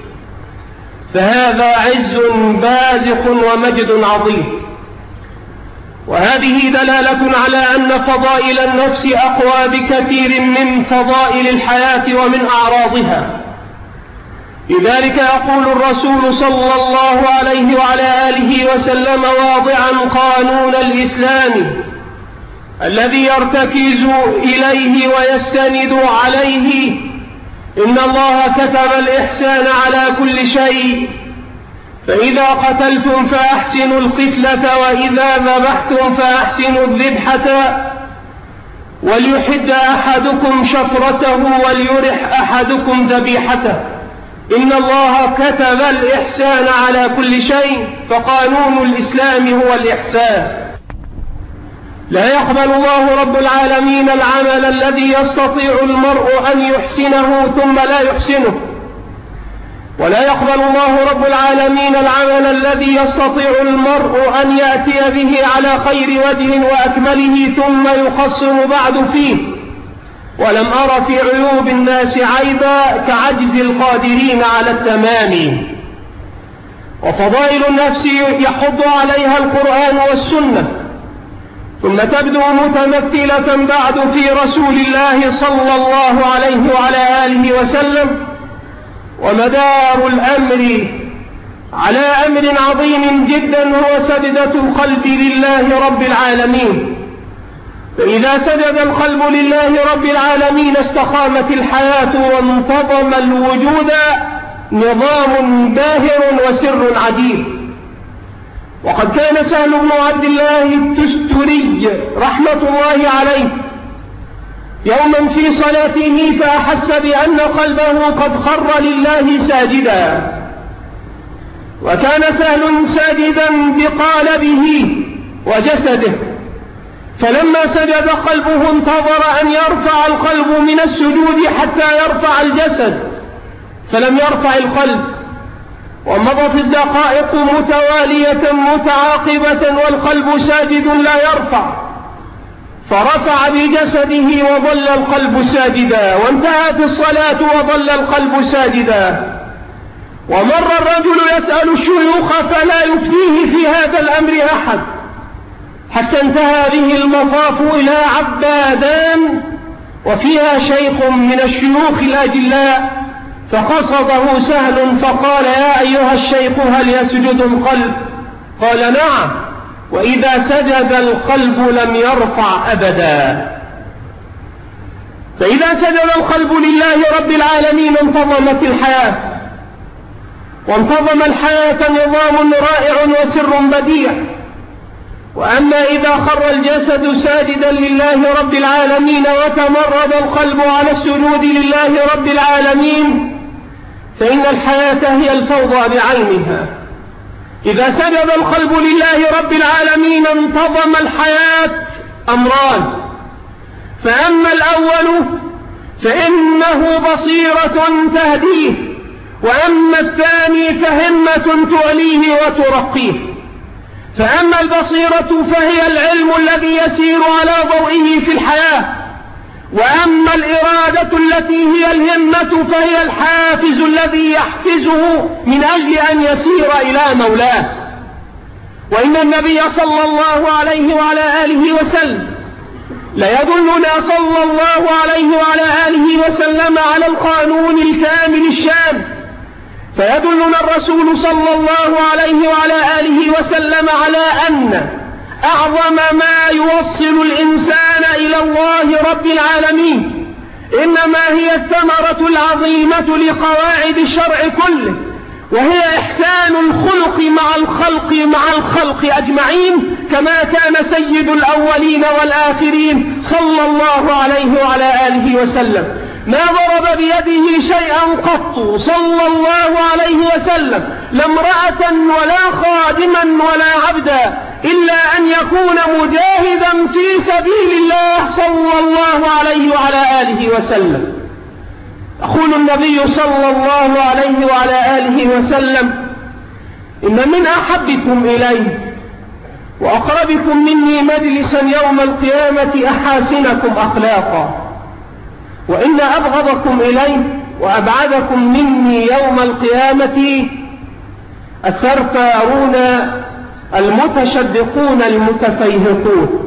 فهذا عز باذخ ومجد عظيم. وهذه دلالة على أن فضائل النفس أقوى بكثير من فضائل الحياة ومن أعراضها. لذلك يقول الرسول صلى الله عليه وعلى آله وسلم واضعا قانون الإسلام الذي يرتكز إليه ويستند عليه: إن الله كتب الإحسان على كل شيء، فإذا قتلتم فأحسنوا القتلة، وإذا ذبحتم فأحسنوا الذبحة، وليحد أحدكم شفرته وليرح أحدكم ذبيحته، إن الله كتب الإحسان على كل شيء، فقانون الإسلام هو الإحسان. لا يقبل الله رب العالمين العمل الذي يستطيع المرء أن يحسنه ثم لا يحسنه، ولا يقبل الله رب العالمين العمل الذي يستطيع المرء أن يأتي به على خير وجه وأكمله ثم يقصر بعد فيه. ولم أر في عيوب الناس عيبا كعجز القادرين على التمام. وفضائل النفس يحض عليها القرآن والسنة، ثم تبدو متمثلة بعد في رسول الله صلى الله عليه وعلى آله وسلم. ومدار الأمر على أمر عظيم جدا هو سجدة القلب لله رب العالمين. فإذا سجد القلب لله رب العالمين استقامت الحياة وانتظم الوجود نظام باهر وسر عجيب. وقد كان سهل بن عبد الله التستري رحمة الله عليه يوما في صلاته فأحس بأن قلبه قد خر لله ساجدا، وكان سهل ساجدا بقالبه وجسده، فلما سجد قلبه انتظر أن يرفع القلب من السجود حتى يرفع الجسد، فلم يرفع القلب، ومضت الدقائق متوالية متعاقبة والقلب ساجد لا يرفع، فرفع بجسده وظل القلب ساجدا، وانتهت الصلاة وظل القلب ساجدا. ومر الرجل يسأل الشيوخ فلا يفتيه في هذا الأمر أحد، حتى انتهى به المطاف إلى عبادان وفيها شيخ من الشيوخ الأجلاء، فقصده سهل فقال: يا أيها الشيخ هل يسجد القلب؟ قال: نعم، وإذا سجد القلب لم يرفع أبدا. فإذا سجد القلب لله رب العالمين انتظمت الحياة، وانتظم الحياة نظام رائع وسر بديع. وأما إذا خر الجسد ساجدا لله رب العالمين وتمرد القلب على السجود لله رب العالمين فإن الحياة هي الفوضى بعينها. إذا سجد القلب لله رب العالمين انتظم الحياة أمران: فأما الأول فإنه بصيرة تهديه، وأما الثاني فهمة تعليه وترقيه. فأما البصيرة فهي العلم الذي يسير على ضوئه في الحياة، وأما الإرادة التي هي الهمة فهي الحافز الذي يحفزه من أجل أن يسير إلى مولاه. وإن النبي صلى الله عليه وعلى آله وسلم ليدلنا صلى الله عليه وعلى آله وسلم على القانون الكامل الشامل، فيدلنا الرسول صلى الله عليه وعلى آله وسلم على أن أعظم ما يوصل الإنسان إلى الله رب العالمين إنما هي الثمرة العظيمة لقواعد الشرع كله، وهي إحسان الخلق مع الخلق مع الخلق أجمعين، كما كان سيد الأولين والآخرين صلى الله عليه وعلى آله وسلم. ما ضرب بيده شيئا قط صلى الله عليه وسلم، لا امرأة ولا خادما ولا عبدا، إلا أن يكون مجاهدا في سبيل الله صلى الله عليه وعلى آله وسلم. يقول النبي صلى الله عليه وعلى آله وسلم: إن من أحبكم إلي وأقربكم مني مجلسا يوم القيامة أحاسنكم أخلاقا، وإن أبغضكم إلي وأبعدكم مني يوم القيامة الثرثارون المتشدقون المتفيهقون.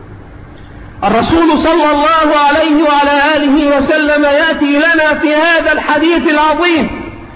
الرسول صلى الله عليه وعلى آله وسلم يأتي لنا في هذا الحديث العظيم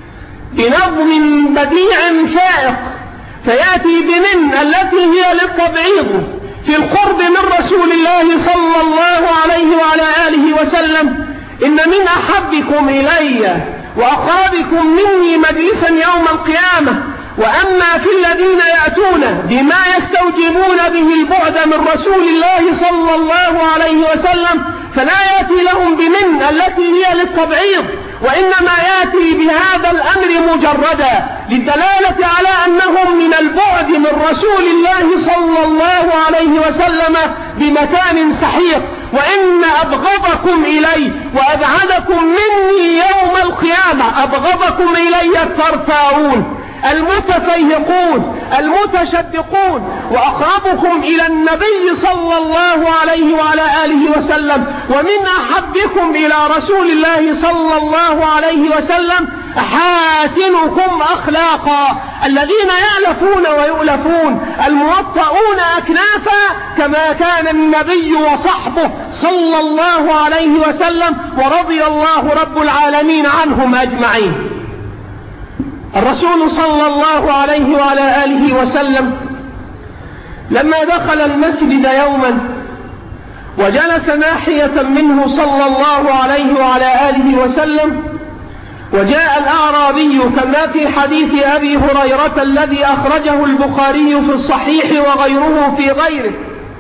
بنظم بديع فائق، فيأتي بمن التي هي للتبعيض في القرب من رسول الله صلى الله عليه وعلى آله وسلم: إن من أحبكم إلي وأقربكم مني مجلسا يوم القيامة. وأما في الذين يأتون بما يستوجبون به البعد من رسول الله صلى الله عليه وسلم فلا يأتي لهم بمن التي هي للتبعيض، وإنما يأتي بهذا الأمر مجردا للدلالة على أنهم من البعد من رسول الله صلى الله عليه وسلم بمكان سحيق. وإن أبغضكم إلي وأبعدكم مني يوم القيامة، أبغضكم إلي الثرثارون، المتفيهقون المتشدقون، وأقربكم إلى النبي صلى الله عليه وعلى آله وسلم ومن أحبكم إلى رسول الله صلى الله عليه وسلم أحاسنكم أخلاقا، الذين يألفون ويؤلفون، الموطئون أكنافا كما كان النبي وصحبه صلى الله عليه وسلم، ورضي الله رب العالمين عنهم أجمعين. الرسول صلى الله عليه وعلى آله وسلم لما دخل المسجد يوما وجلس ناحية منه صلى الله عليه وعلى آله وسلم، وجاء الأعرابي كما في حديث أبي هريرة الذي أخرجه البخاري في الصحيح وغيره في غيره،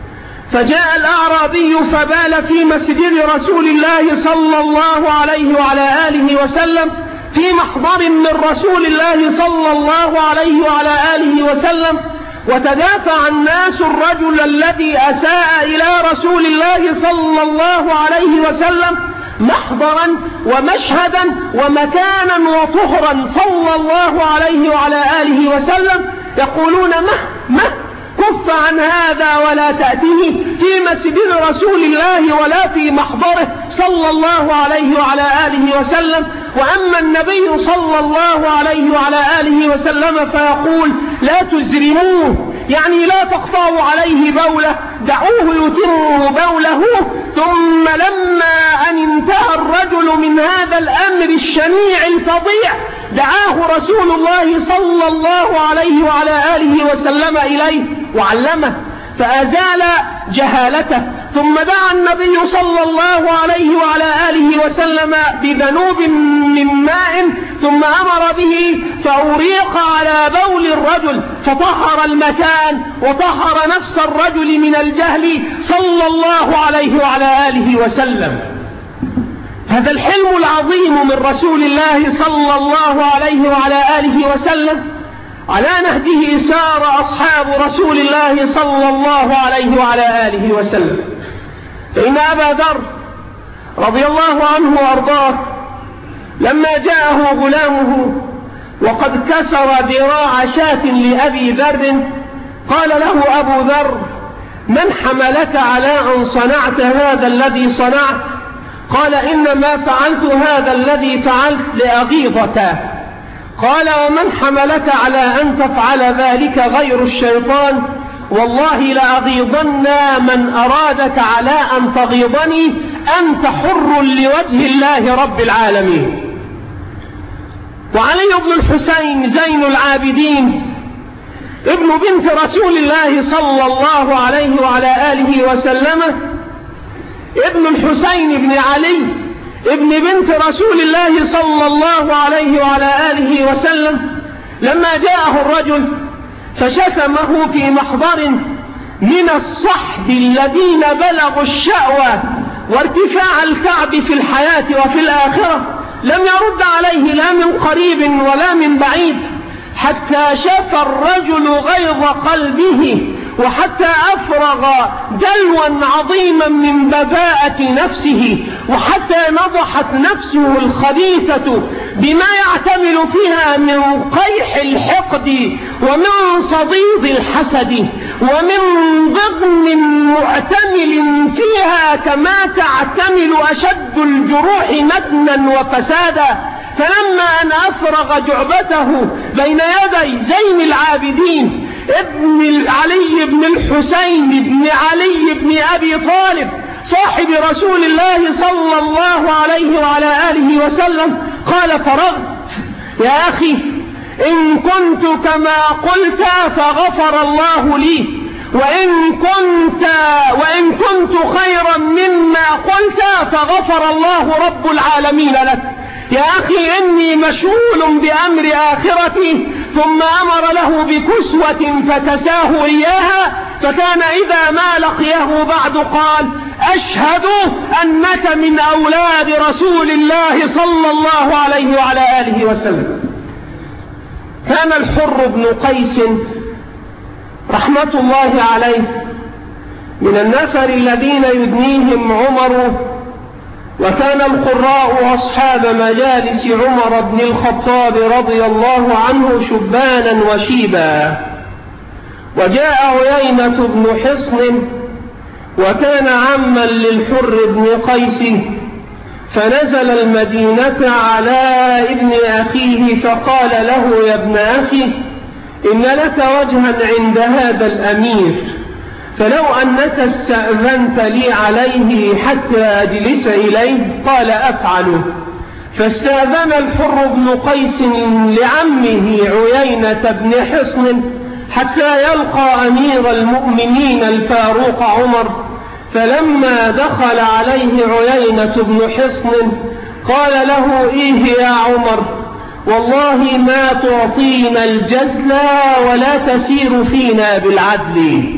فجاء الأعرابي فبال في مسجد رسول الله صلى الله عليه وعلى آله وسلم في محضر من رسول الله صلى الله عليه وعلى آله وسلم، وتدافع الناس الرجل الذي أساء إلى رسول الله صلى الله عليه وسلم محضرا ومشهدا ومكانا وطهرا صلى الله عليه وعلى آله وسلم، يقولون مه مه كف عن هذا ولا تأتيه في مسجد رسول الله ولا في محضره صلى الله عليه وعلى آله وسلم. وأما النبي صلى الله عليه وعلى آله وسلم فيقول لا تزرموه، يعني لا تقطعوا عليه بوله، دعوه يتم بوله. ثم لما أن انتهى الرجل من هذا الأمر الشنيع الفظيع دعاه رسول الله صلى الله عليه وعلى آله وسلم إليه وعلمه فأزال جهالته، ثم دعا النبي صلى الله عليه وعلى آله وسلم بذنوب من ماء ثم أمر به فأريق على بول الرجل فطهر المكان وطهر نفس الرجل من الجهل صلى الله عليه وعلى آله وسلم. هذا الحلم العظيم من رسول الله صلى الله عليه وعلى آله وسلم على نهجه سار أصحاب رسول الله صلى الله عليه وعلى آله وسلم. فإن أبا ذر رضي الله عنه وأرضاه لما جاءه غلامه وقد كسر ذراع شاة لأبي ذر قال له أبو ذر من حملك على أن صنعت هذا الذي صنعت؟ قال إنما فعلت هذا الذي فعلت لأغيظك. قال ومن حملك على أن تفعل ذلك غير الشيطان؟ والله لأغيظن من أرادك على أن تغيظني، أنت حر لوجه الله رب العالمين. وعلي بن الحسين زين العابدين ابن بنت رسول الله صلى الله عليه وعلى آله وسلم، ابن الحسين بن علي ابن بنت رسول الله صلى الله عليه وعلى آله وسلم، لما جاءه الرجل فشتمه في محضر من الصحب الذين بلغوا الشأوى وارتفاع الكعب في الحياة وفي الآخرة، لم يرد عليه لا من قريب ولا من بعيد، حتى شاف الرجل غيظ قلبه وحتى أفرغ دلوا عظيما من بذاءة نفسه، وحتى نضحت نفسه الخبيثة بما يعتمل فيها من قيح الحقد ومن صديد الحسد ومن ضغن معتمل فيها كما تعتمل أشد الجروح متنا وفسادا. فلما أن أفرغ جعبته بين يدي زين العابدين ابن علي بن الحسين بن علي بن أبي طالب صاحب رسول الله صلى الله عليه وعلى آله وسلم قال فرغت يا أخي إن كنت كما قلت فغفر الله لي، وإن كنت وإن كنت خيرا مما قلت فغفر الله رب العالمين لك. يا أخي إني مشغول بأمر آخرتي. ثم أمر له بكسوة فكساه إياها، فكان إذا ما لقيه بعد قال أشهد أنك من أولاد رسول الله صلى الله عليه وعلى آله وسلم. كان الحر بن قيس رحمة الله عليه من النفر الذين يدنيهم عمر وكان القراء أصحاب مجالس عمر بن الخطاب رضي الله عنه شبانا وشيبا. وجاء عيينة بن حصن وكان عما للحر بن قيس، فنزل المدينة على ابن أخيه فقال له: يا ابن أخي، إن لك وجها عند هذا الأمير، فلو أنك استأذنت لي عليه حتى أجلس إليه. قال: أفعله. فاستأذن الحر بن قيس لعمه عيينة بن حصن حتى يلقى أمير المؤمنين الفاروق عمر. فلما دخل عليه عيينة بن حصن قال له: إيه يا عمر، والله ما تعطينا الجزل ولا تسير فينا بالعدل.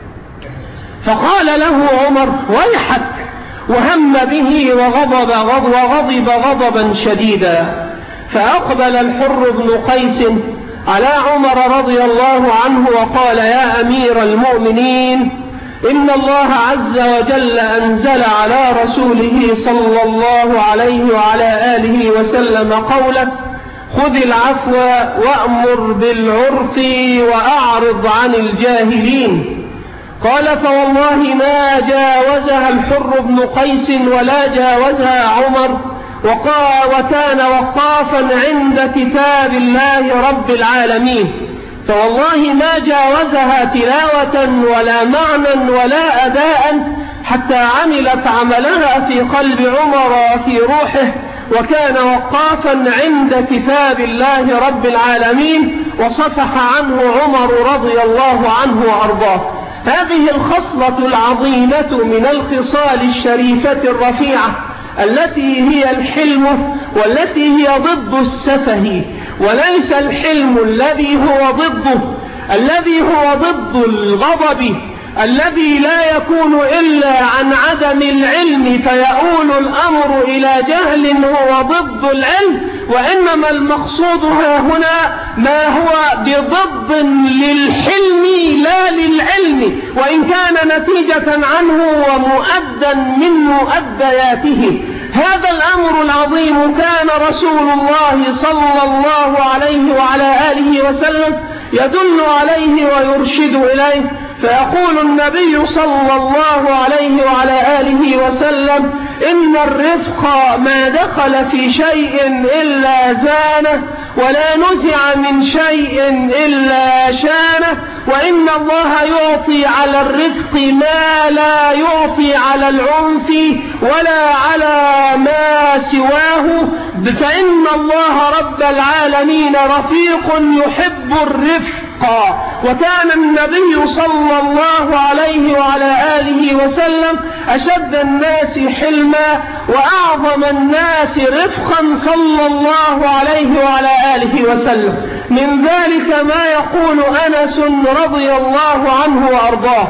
فقال له عمر: ويحك، وهم به وغضب غضب وغضب غضبا شديدا. فأقبل الحر بن قيس على عمر رضي الله عنه وقال: يا أمير المؤمنين، إن الله عز وجل أنزل على رسوله صلى الله عليه وعلى آله وسلم قوله: خذ العفو وأمر بالعرف وأعرض عن الجاهلين. قال: فوالله ما جاوزها الحر بن قيس ولا جاوزها عمر، وكان وقافا عند كتاب الله رب العالمين، فوالله ما جاوزها تلاوة ولا معنى ولا أداء حتى عملت عملها في قلب عمر وفي روحه، وكان وقافا عند كتاب الله رب العالمين، وصفح عنه عمر رضي الله عنه وأرضاه. هذه الخصلة العظيمة من الخصال الشريفة الرفيعة التي هي الحلم، والتي هي ضد السفه، وليس الحلم الذي هو ضده، الذي هو ضد الغضب، الذي لا يكون إلا عن عدم العلم فيؤول الأمر إلى جهل هو ضد العلم. وإنما المقصود ها هنا ما هو بضد للحلم لا للعلم، وإن كان نتيجة عنه ومؤدا من مؤدياته. هذا الأمر العظيم كان رسول الله صلى الله عليه وعلى آله وسلم يدل عليه ويرشد إليه، فيقول النبي صلى الله عليه وعلى آله وسلم: إن الرفق ما دخل في شيء إلا زانه، ولا نزع من شيء إلا شانه، وإن الله يعطي على الرفق ما لا يعطي على العنف ولا على ما سواه، فإن الله رب العالمين رفيق يحب الرفق. وكان النبي صلى الله عليه وعلى آله وسلم أشد الناس حلما وأعظم الناس رفقا صلى الله عليه وعلى آله وسلم. من ذلك ما يقول أنس رضي الله عنه وأرضاه: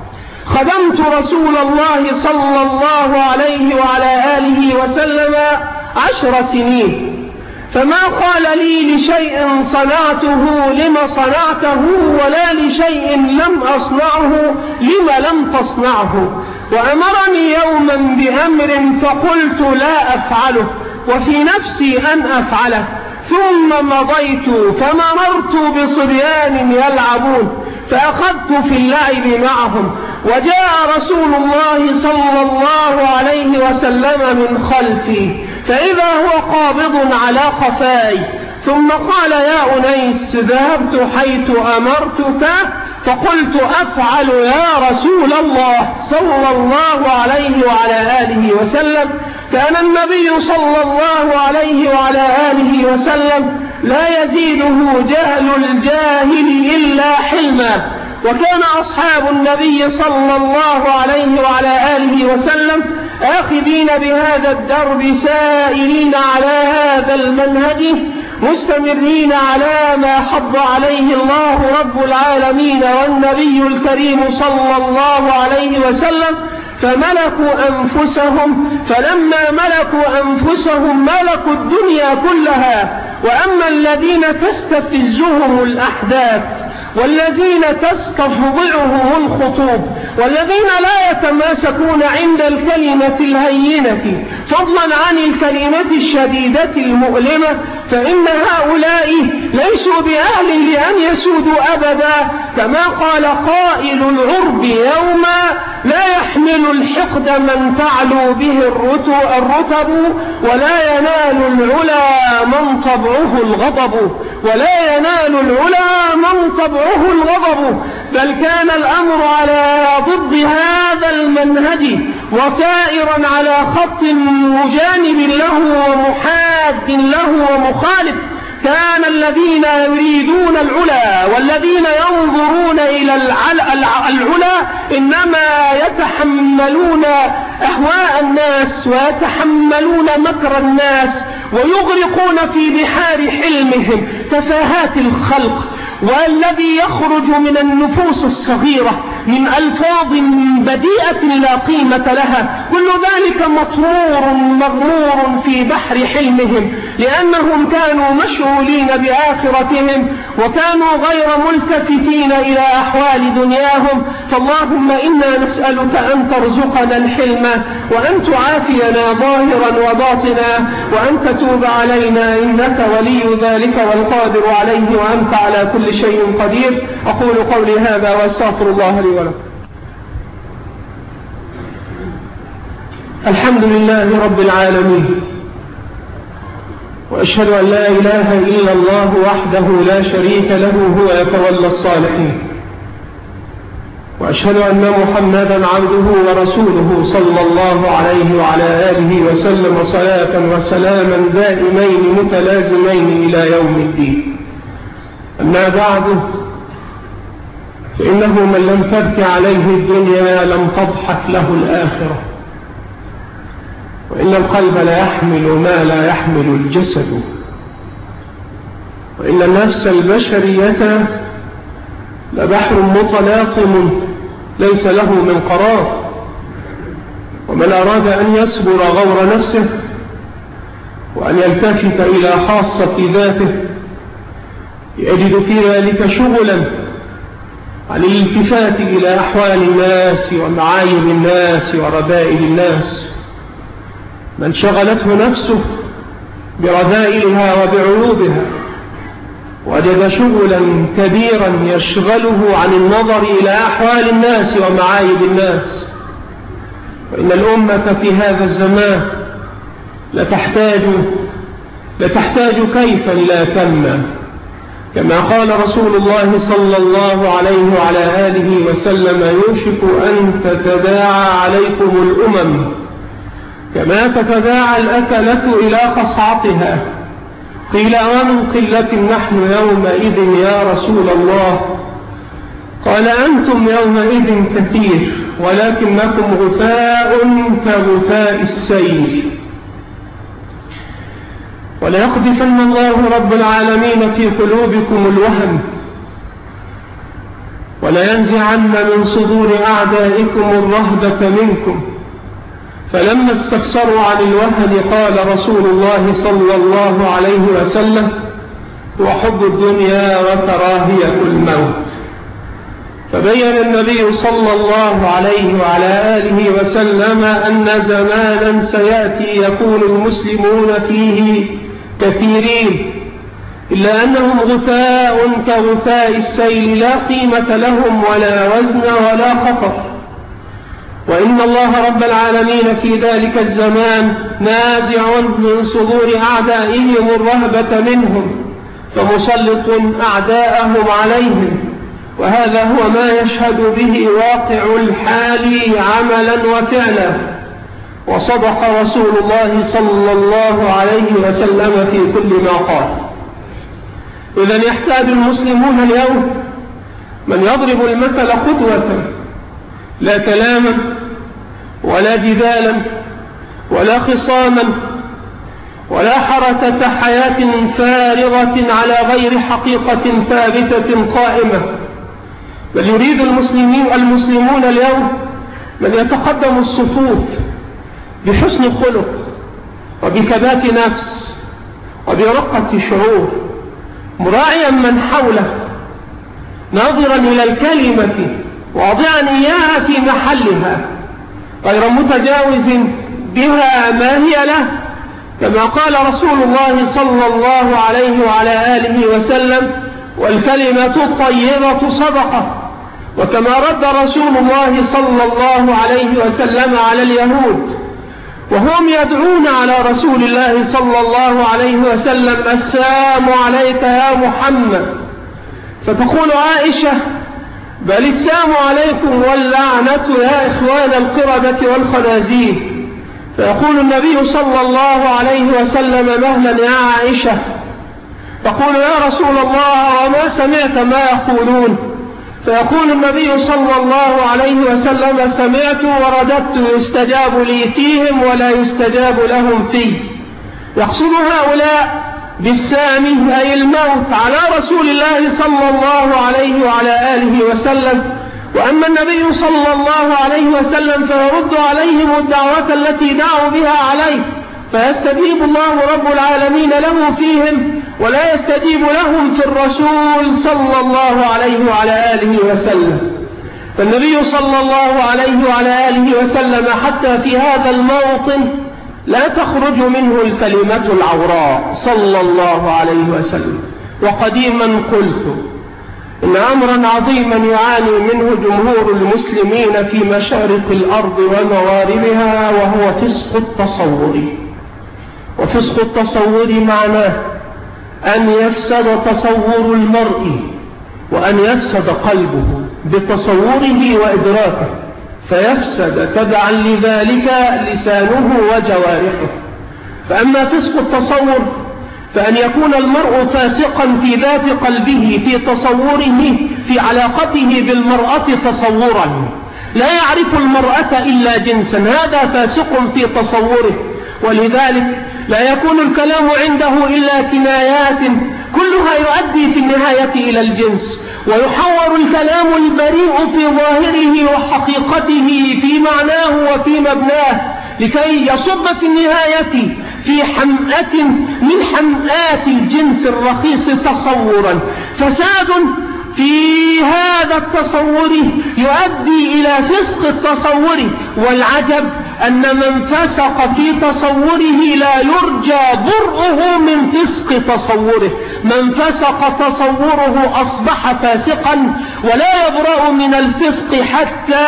خدمت رسول الله صلى الله عليه وعلى آله وسلم عشر سنين، فما قال لي لشيء صنعته لم صنعته، ولا لشيء لم أصنعه لم لم تصنعه، وأمرني يوما بأمر فقلت لا أفعله، وفي نفسي أن أفعله، ثم مضيت فمررت بصبيان يلعبون فأخذت في اللعب معهم، وجاء رسول الله صلى الله عليه وسلم من خلفي فإذا هو قابض على قفاي، ثم قال: يا أنيس، ذهبت حيث أمرتك فقلت أفعل يا رسول الله صلى الله عليه وعلى آله وسلم. كان النبي صلى الله عليه وعلى آله وسلم لا يزيده جهل الجاهل إلا حلما، وكان أصحاب النبي صلى الله عليه وعلى آله وسلم آخذين بهذا الدرب سائرين على هذا المنهج مستمرين على ما حض عليه الله رب العالمين والنبي الكريم صلى الله عليه وسلم، فملكوا أنفسهم، فلما ملكوا أنفسهم ملكوا الدنيا كلها. وأما الذين تستفزهم الأحداث والذين تستفضعهم الخطوب والذين لا يتماسكون عند الكلمة الهينة فضلا عن الكلمة الشديدة المؤلمة، فإن هؤلاء ليسوا بأهل لأن يسودوا أبدا، كما قال قائل العرب يوما: لا يحمل الحقد من تعلو به الرتب، ولا ينال العلا من طبعه الغضب، ولا ينال العلا من طبعه الغضب. بل كان الأمر على ضد هذا المنهج وسائرا على خط مجانب له ومحاد له ومخالف. كان الذين يريدون العلا والذين ينظرون إلى العلا إنما يتحملون أهواء الناس ويتحملون مكر الناس ويغرقون في بحار حلمهم تفاهات الخلق. والذي يخرج من النفوس الصغيرة من ألفاظ بديئة لا قيمة لها، كل ذلك مطمور مغمور في بحر حلمهم، لأنهم كانوا مشغولين بآخرتهم وكانوا غير ملتفتين إلى أحوال دنياهم. فاللهم إنا نسألك أن ترزقنا الحلم، وأن تعافينا ظاهرا وباطنا، وأن تتوب علينا إنك ولي ذلك والقادر عليه، وأنت على كل شيء قدير. أقول قولي هذا وأستغفر الله لي ولكم. الحمد لله رب العالمين، وأشهد أن لا إله إلا الله وحده لا شريك له هو يتولى الصالحين، وأشهد أن محمدا عبده ورسوله صلى الله عليه وعلى آله وسلم صلاة وسلاما دائمين متلازمين إلى يوم الدين. أما بعد، فإنه من لم تبك عليه الدنيا لم تضحك له الآخرة، وإن القلب لا يحمل ما لا يحمل الجسد، وإن النفس البشرية لبحر متلاطم ليس له من قرار. ومن أراد أن يصبر غور نفسه وأن يلتفت إلى خاصة ذاته يجد في ذلك شغلا عن الالتفات إلى أحوال الناس ومعايب الناس ورذائل الناس. من شغلته نفسه برذائلها وبعيوبها وجد شغلا كبيرا يشغله عن النظر إلى أحوال الناس ومعايب الناس. وإن الأمة في هذا الزمان لتحتاج لتحتاج كيفا لا كما، كما قال رسول الله صلى الله عليه وعلى آله وسلم: يوشك أن تتداعى عليكم الأمم كما تتداعى الأكلة إلى قصعتها. قيل: ومن قلة نحن يومئذ يا رسول الله؟ قال: أنتم يومئذ كثير ولكنكم غثاء كغثاء السيل. وليقذفن الله رب العالمين في قلوبكم الوهن، ولينزعن من صدور أعدائكم الرهبة منكم. فلما استفسروا عن الوهن قال رسول الله صلى الله عليه وسلم: وحب الدنيا وكراهية الموت. فبين النبي صلى الله عليه وعلى آله وسلم أن زمانا سيأتي يكون المسلمون فيه كثيرين، إلا أنهم غثاء كغثاء السيل لا قيمة لهم ولا وزن ولا خطر. وإن الله رب العالمين في ذلك الزمان نازع من صدور أعدائهم الرهبة منهم، فمسلط أعداءهم عليهم. وهذا هو ما يشهد به واقع الحال عملا وفعلا. وصدق رسول الله صلى الله عليه وسلم في كل ما قال. إذن يحتاج المسلمون اليوم من يضرب المثل قدوة، لا كلاما ولا جدالا ولا خصاما ولا حركة حياة فارغة على غير حقيقة ثابتة قائمة، بل يريد المسلمين المسلمون اليوم من يتقدم الصفوف بحسن خلق وبثبات نفس وبرقة شعور، مراعيا من حوله، ناظرا إلى الكلمة واضعا إياها في محلها غير متجاوز بها ما هي له، كما قال رسول الله صلى الله عليه وعلى آله وسلم: والكلمة الطيبة صدقة. وكما رد رسول الله صلى الله عليه وسلم على اليهود وهم يدعون على رسول الله صلى الله عليه وسلم: السلام عليك يا محمد، فتقول عائشة: بل السلام عليكم واللعنة يا إخوان القردة والخنازير. فيقول النبي صلى الله عليه وسلم: مهلا يا عائشة. تقول: يا رسول الله وما سمعت ما يقولون؟ فيقول النبي صلى الله عليه وسلم: سمعت ورددت، يستجاب لي فيهم ولا يستجاب لهم فيه. يقصد هؤلاء بالسام أي الموت على رسول الله صلى الله عليه وعلى آله وسلم. وأما النبي صلى الله عليه وسلم فيرد عليهم الدعوة التي دعوا بها عليه، فيستجيب الله رب العالمين له فيهم ولا يستجيب لهم في الرسول صلى الله عليه وعلى آله وسلم. فالنبي صلى الله عليه وعلى آله وسلم حتى في هذا الموطن لا تخرج منه الكلمة العوراء صلى الله عليه وسلم. وقديما قلت إن أمرا عظيما يعاني منه جمهور المسلمين في مشارق الأرض ومغاربها، وهو فسق التصور. وفسق التصور معناه أن يفسد تصور المرء وأن يفسد قلبه بتصوره وإدراكه، فيفسد تبعا لذلك لسانه وجوارحه. فأما فسق التصور فأن يكون المرء فاسقا في ذات قلبه في تصوره في علاقته بالمرأة تصورا، لا يعرف المرأة إلا جنسا، هذا فاسق في تصوره. ولذلك لا يكون الكلام عنده إلا كنايات كلها يؤدي في النهاية إلى الجنس، ويحور الكلام البريء في ظاهره وحقيقته في معناه وفي مبناه لكي يصب في النهاية في حمأة من حمآت الجنس الرخيص تصورا. فساد في هذا التصور يؤدي إلى فسق التصور. والعجب أن من فسق في تصوره لا يرجى برؤه من فسق تصوره. من فسق تصوره أصبح فاسقا ولا يبرأ من الفسق حتى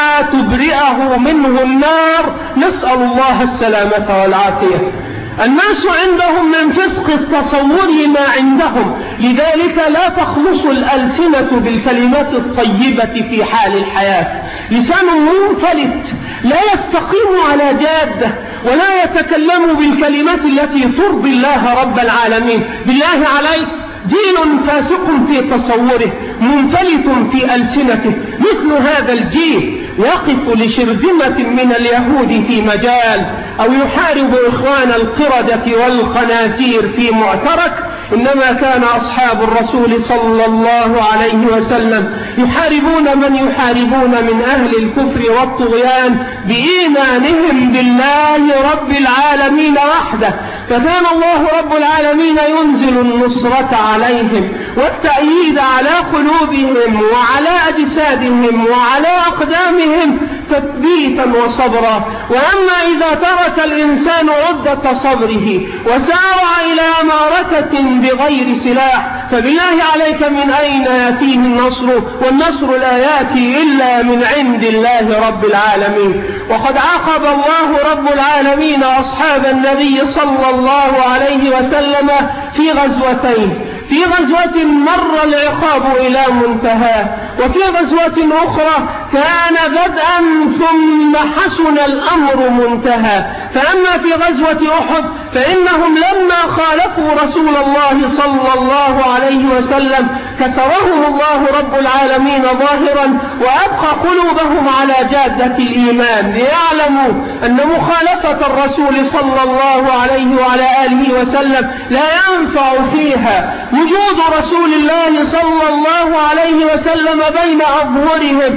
تبرئه منه النار، نسأل الله السلامة والعافية. الناس عندهم من فسق التصور ما عندهم، لذلك لا تخلص الألسنة بالكلمات الطيبة في حال الحياة. لسان منفلت لا يستقيم على جادة ولا يتكلم بالكلمات التي ترضي الله رب العالمين. بالله عليك، جيل فاسق في تصوره منفلت في ألسنته، مثل هذا الجيل يقف لشرذمة من اليهود في مجال أو يحارب إخوان القردة والخنازير في معترك، إنما كان أصحاب الرسول صلى الله عليه وسلم يحاربون من يحاربون من أهل الكفر والطغيان بإيمانهم بالله رب العالمين وحده. فكان الله رب العالمين ينزل النصرة عليهم والتأييد على قلوبهم وعلى أجسادهم وعلى أقدامهم تثبيتا وصبرا. وأما إذا ترك الإنسان عدة صبره وسارع إلى معركة بغير سلاح، فبالله عليك من أين يأتيه النصر؟ والنصر لا يأتي إلا من عند الله رب العالمين. وقد عاقب الله رب العالمين أصحاب النبي صلى الله عليه وسلم في غزوتين، في غزوة مر العقاب إلى منتهى، وفي غزوة أخرى كان بدءا ثم حسن الأمر منتهى. فأما في غزوة أحد فإنهم لما خالفوا رسول الله صلى الله عليه وسلم كسرهم الله رب العالمين ظاهرا وأبقى قلوبهم على جادة الإيمان، ليعلموا أن مخالفة الرسول صلى الله عليه وعلى آله وسلم لا ينفع فيها وجود رسول الله صلى الله عليه وسلم بين أظهرهم،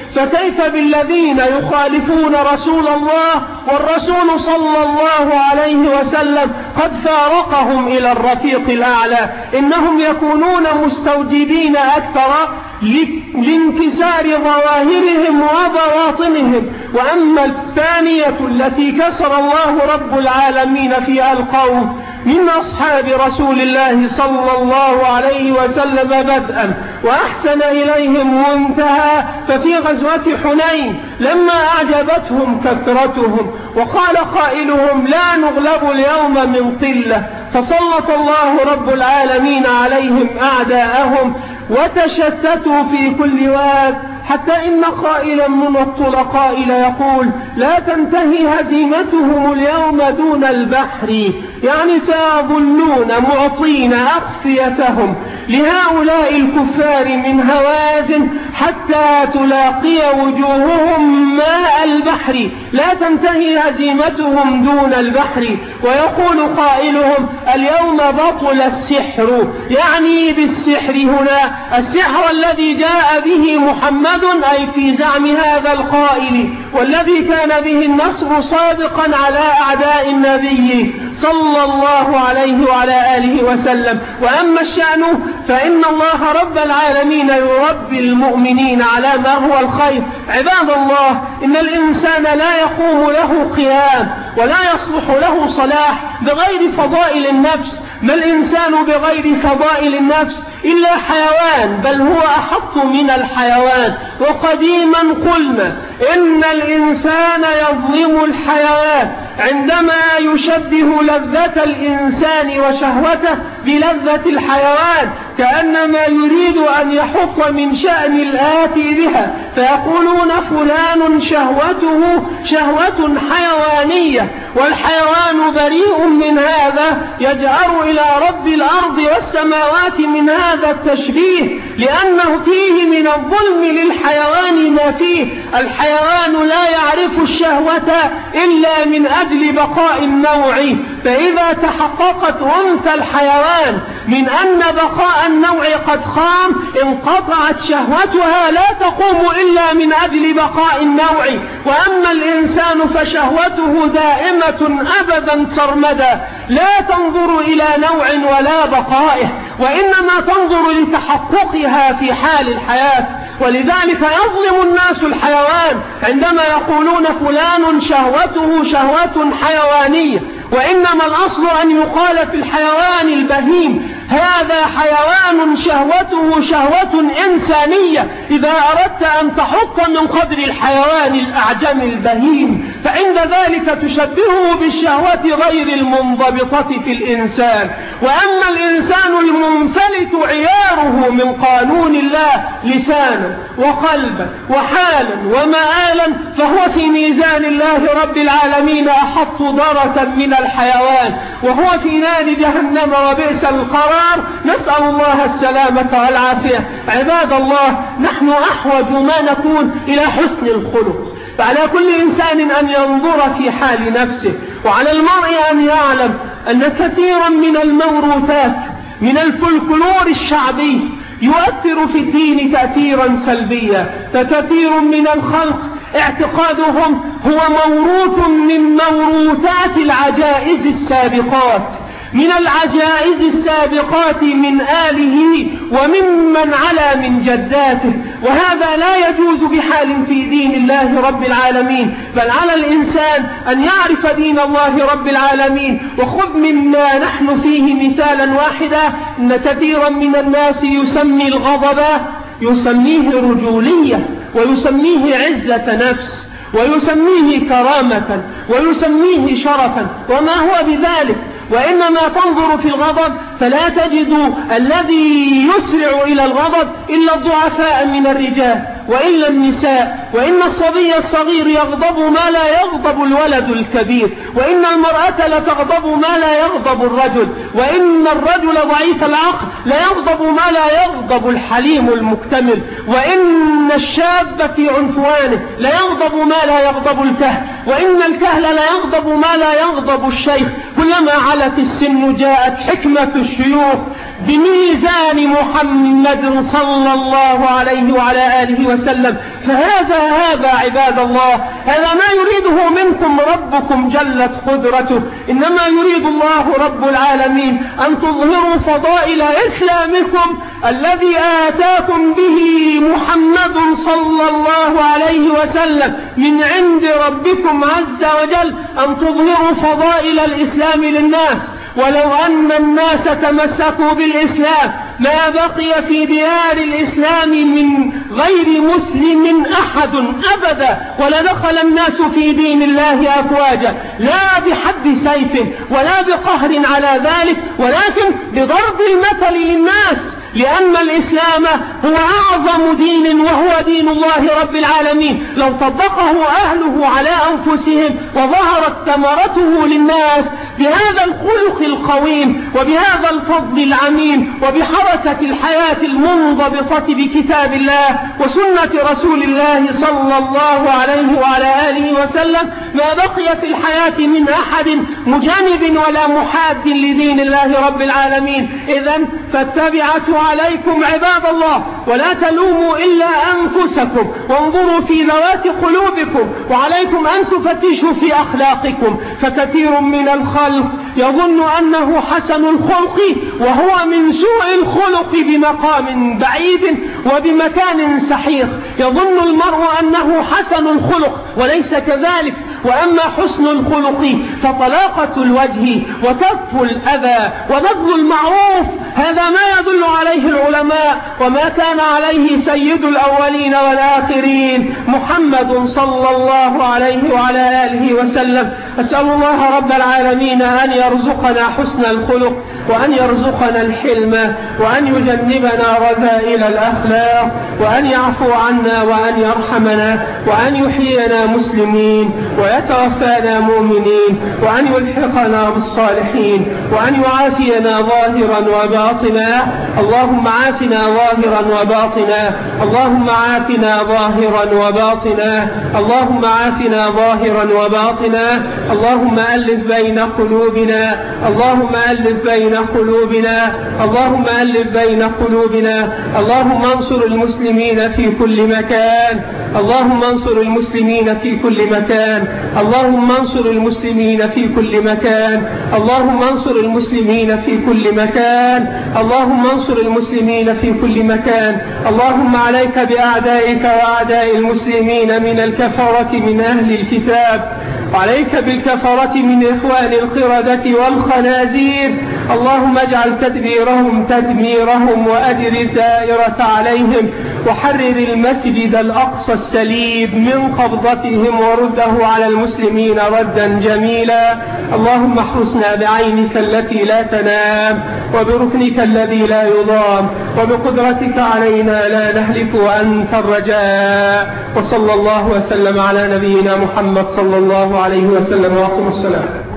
فكيف بالذين يخالفون رسول الله والرسول صلى الله عليه وسلم قد فارقهم إلى الرفيق الأعلى؟ إنهم يكونون مستوجبين أكثر لانكسار ظواهرهم وبواطنهم. وأما الثانية التي كسر الله رب العالمين فيها القوم من أصحاب رسول الله صلى الله عليه وسلم بدءا وأحسن إليهم منتهى، ففي غزوة حنين لما أعجبتهم كثرتهم وقال قائلهم لا نغلب اليوم من قلة، فسلط الله رب العالمين عليهم أعداءهم وتشتتوا في كل واد، حتى إن قائلا من الطلقاء يقول لا تنتهي هزيمتهم اليوم دون البحر، يعني سيظلون معطين أخفيتهم لهؤلاء الكفار من هوازن حتى تلاقي وجوههم ماء البحر، لا تنتهي هزيمتهم دون البحر. ويقول قائلهم اليوم بطل السحر، يعني بالسحر هنا السحر الذي جاء به محمد أي في زعم هذا القائل، والذي كان به النصر سابقا على أعداء النبي صلى الله عليه وعلى آله وسلم. وأما الشأن فإن الله رب العالمين يربي المؤمنين على ما هو الخير. عباد الله، إن الإنسان لا يقوم له قيام ولا يصلح له صلاح بغير فضائل النفس، ما الإنسان بغير فضائل النفس إلا حيوان، بل هو أحط من الحيوان. وقديما قلنا إن الإنسان يظلم الحيوان عندما يشبه لذة الإنسان وشهوته بلذة الحيوان، كأنما يريد أن يحط من شأن الآتي بها، فيقولون فلان شهوته شهوة حيوانية، والحيوان بريء من هذا، يجأر إلى رب الأرض والسماوات من هذا التشبيه، لأنه فيه من الظلم للحيوان ما فيه. الحيوان لا يعرف الشهوة إلا من أجل بقاء النوع، فإذا تحققت أنثى الحيوان من أن بقاء النوع قد قام انقطعت شهوتها، لا تقوم إلا من أجل بقاء النوع. وأما الإنسان فشهوته دائمة أبدا سرمدا، لا تنظر إلى نوع ولا بقائه، وإنما تنظر لتحققها في حال الحياة. ولذلك يظلم الناس الحيوان عندما يقولون فلان شهوته شهوة حيوانية، وإنما الأصل أن يقال في الحيوان البهيم هذا حيوان شهوته شهوة إنسانية، إذا أردت أن تحط من قدر الحيوان الأعجم البهيم، فعند ذلك تشبهه بالشهوة غير المنضبطة في الإنسان. وأما الإنسان المنفلت عياره من قانون الله لسانا وقلبا وحالا ومآلا، فهو في ميزان الله رب العالمين أحط درة من الحيوان، وهو في نار جهنم وبئس القرار. نسأل الله السلامة والعافية. عباد الله، نحن أحوج ما نكون إلى حسن الخلق، فعلى كل إنسان أن ينظر في حال نفسه، وعلى المرء أن يعلم أن كثيرا من الموروثات من الفلكلور الشعبي يؤثر في الدين تأثيرا سلبيا، فكثير من الخلق اعتقادهم هو موروث من موروثات العجائز السابقات، من العجائز السابقات من آله وممن على من جداته، وهذا لا يجوز بحال في دين الله رب العالمين، بل على الإنسان أن يعرف دين الله رب العالمين. وخذ مما نحن فيه مثالا واحدا، إن كثيرا من الناس يسمي الغضب يسميه رجولية، ويسميه عزة نفس، ويسميه كرامة، ويسميه شرفا، وما هو بذلك. وإنما تنظر في الغضب فلا تجد الذي يسرع إلى الغضب إلا الضعفاء من الرجال وإلا النساء، وإن الصبي الصغير يغضب ما لا يغضب الولد الكبير، وإن المرأة لتغضب ما لا يغضب الرجل، وإن الرجل ضعيف العقل لا يغضب ما لا يغضب الحليم المكتمل، وإن الشاب في عنفوانه لا يغضب ما لا يغضب الكهل، وإن الكهل لا يغضب ما لا يغضب الشيخ. كلما علت السن جاءت حكمة الشيوخ بميزان محمد صلى الله عليه وعلى آله وسلم، فهذا هذا عباد الله، هذا ما يريده منكم ربكم جلت قدرته. إنما يريد الله رب العالمين أن تظهروا فضائل إسلامكم الذي آتاكم به محمد صلى الله عليه وسلم من عند ربكم عز وجل، أن تظهروا فضائل الإسلام للناس. ولو أن الناس تمسكوا بالإسلام ما بقي في ديار الإسلام من غير مسلم أحد أبدا، ولدخل الناس في دين الله أفواجا، لا بحد سيف ولا بقهر على ذلك، ولكن بضرب المثل للناس، لأن الإسلام هو أعظم دين وهو دين الله رب العالمين. لو طبقه أهله على أنفسهم وظهرت ثمرته للناس بهذا الخلق القويم وبهذا الفضل العميم وبحركة الحياة المنضبطة بكتاب الله وسنة رسول الله صلى الله عليه وعلى آله وسلم، ما بقي في الحياة من أحد مجانب ولا محاد لدين الله رب العالمين. إذن فاتبعته عليكم عباد الله، ولا تلوموا إلا أنفسكم، وانظروا في ذوات قلوبكم، وعليكم أن تفتشوا في أخلاقكم، فكثير من الخلق يظن أنه حسن الخلق وهو من سوء الخلق بمقام بعيد وبمكان سحيق. يظن المرء أنه حسن الخلق وليس كذلك. وأما حسن الخلق فطلاقة الوجه وكف الأذى وبذل المعروف، هذا ما يدل عليه العلماء وما كان عليه سيد الأولين والآخرين محمد صلى الله عليه وعلى آله وسلم. أسأل الله رب العالمين أن يرزقنا حسن الخلق، وأن يرزقنا الحلم، وأن يجنبنا رذائل الأخلاق، وأن يعفو عنا، وأن يرحمنا، وأن يحيينا مسلمين ويتوفانا مؤمنين، وأن يلحقنا بالصالحين، وأن يعافينا ظاهرا وباطنا. اللهم عافنا ظاهرا وباطنا، اللهم عافنا ظاهرا وباطنا، اللهم عافنا ظاهرا وباطنا. اللهم ألف بين قلوبنا، اللهم ألف بين قلوبنا، اللهم ألف بين قلوبنا. اللهم انصر المسلمين في كل مكان، اللهم انصر المسلمين في كل مكان، اللهم انصر المسلمين في كل مكان، اللهم انصر المسلمين في كل مكان، اللهم انصر المسلمين في كل مكان. اللهم عليك بأعدائك وأعداء المسلمين من الكفرة من أهل الكتاب، وعليك بالكفرة من إخوان القردة والخنازير. اللهم اجعل تدبيرهم تدميرهم، وأدر الدائرة عليهم، وحرر المسجد الأقصى السليم من قبضتهم، ورده على المسلمين ردا جميلا. اللهم احرسنا بعينك التي لا تنام، وبركنك الذي لا يضام، وبقدرتك علينا لا نهلك وأنت الرجاء. وصلى الله وسلم على نبينا محمد صلى الله عليه وسلم. وأقم السلام.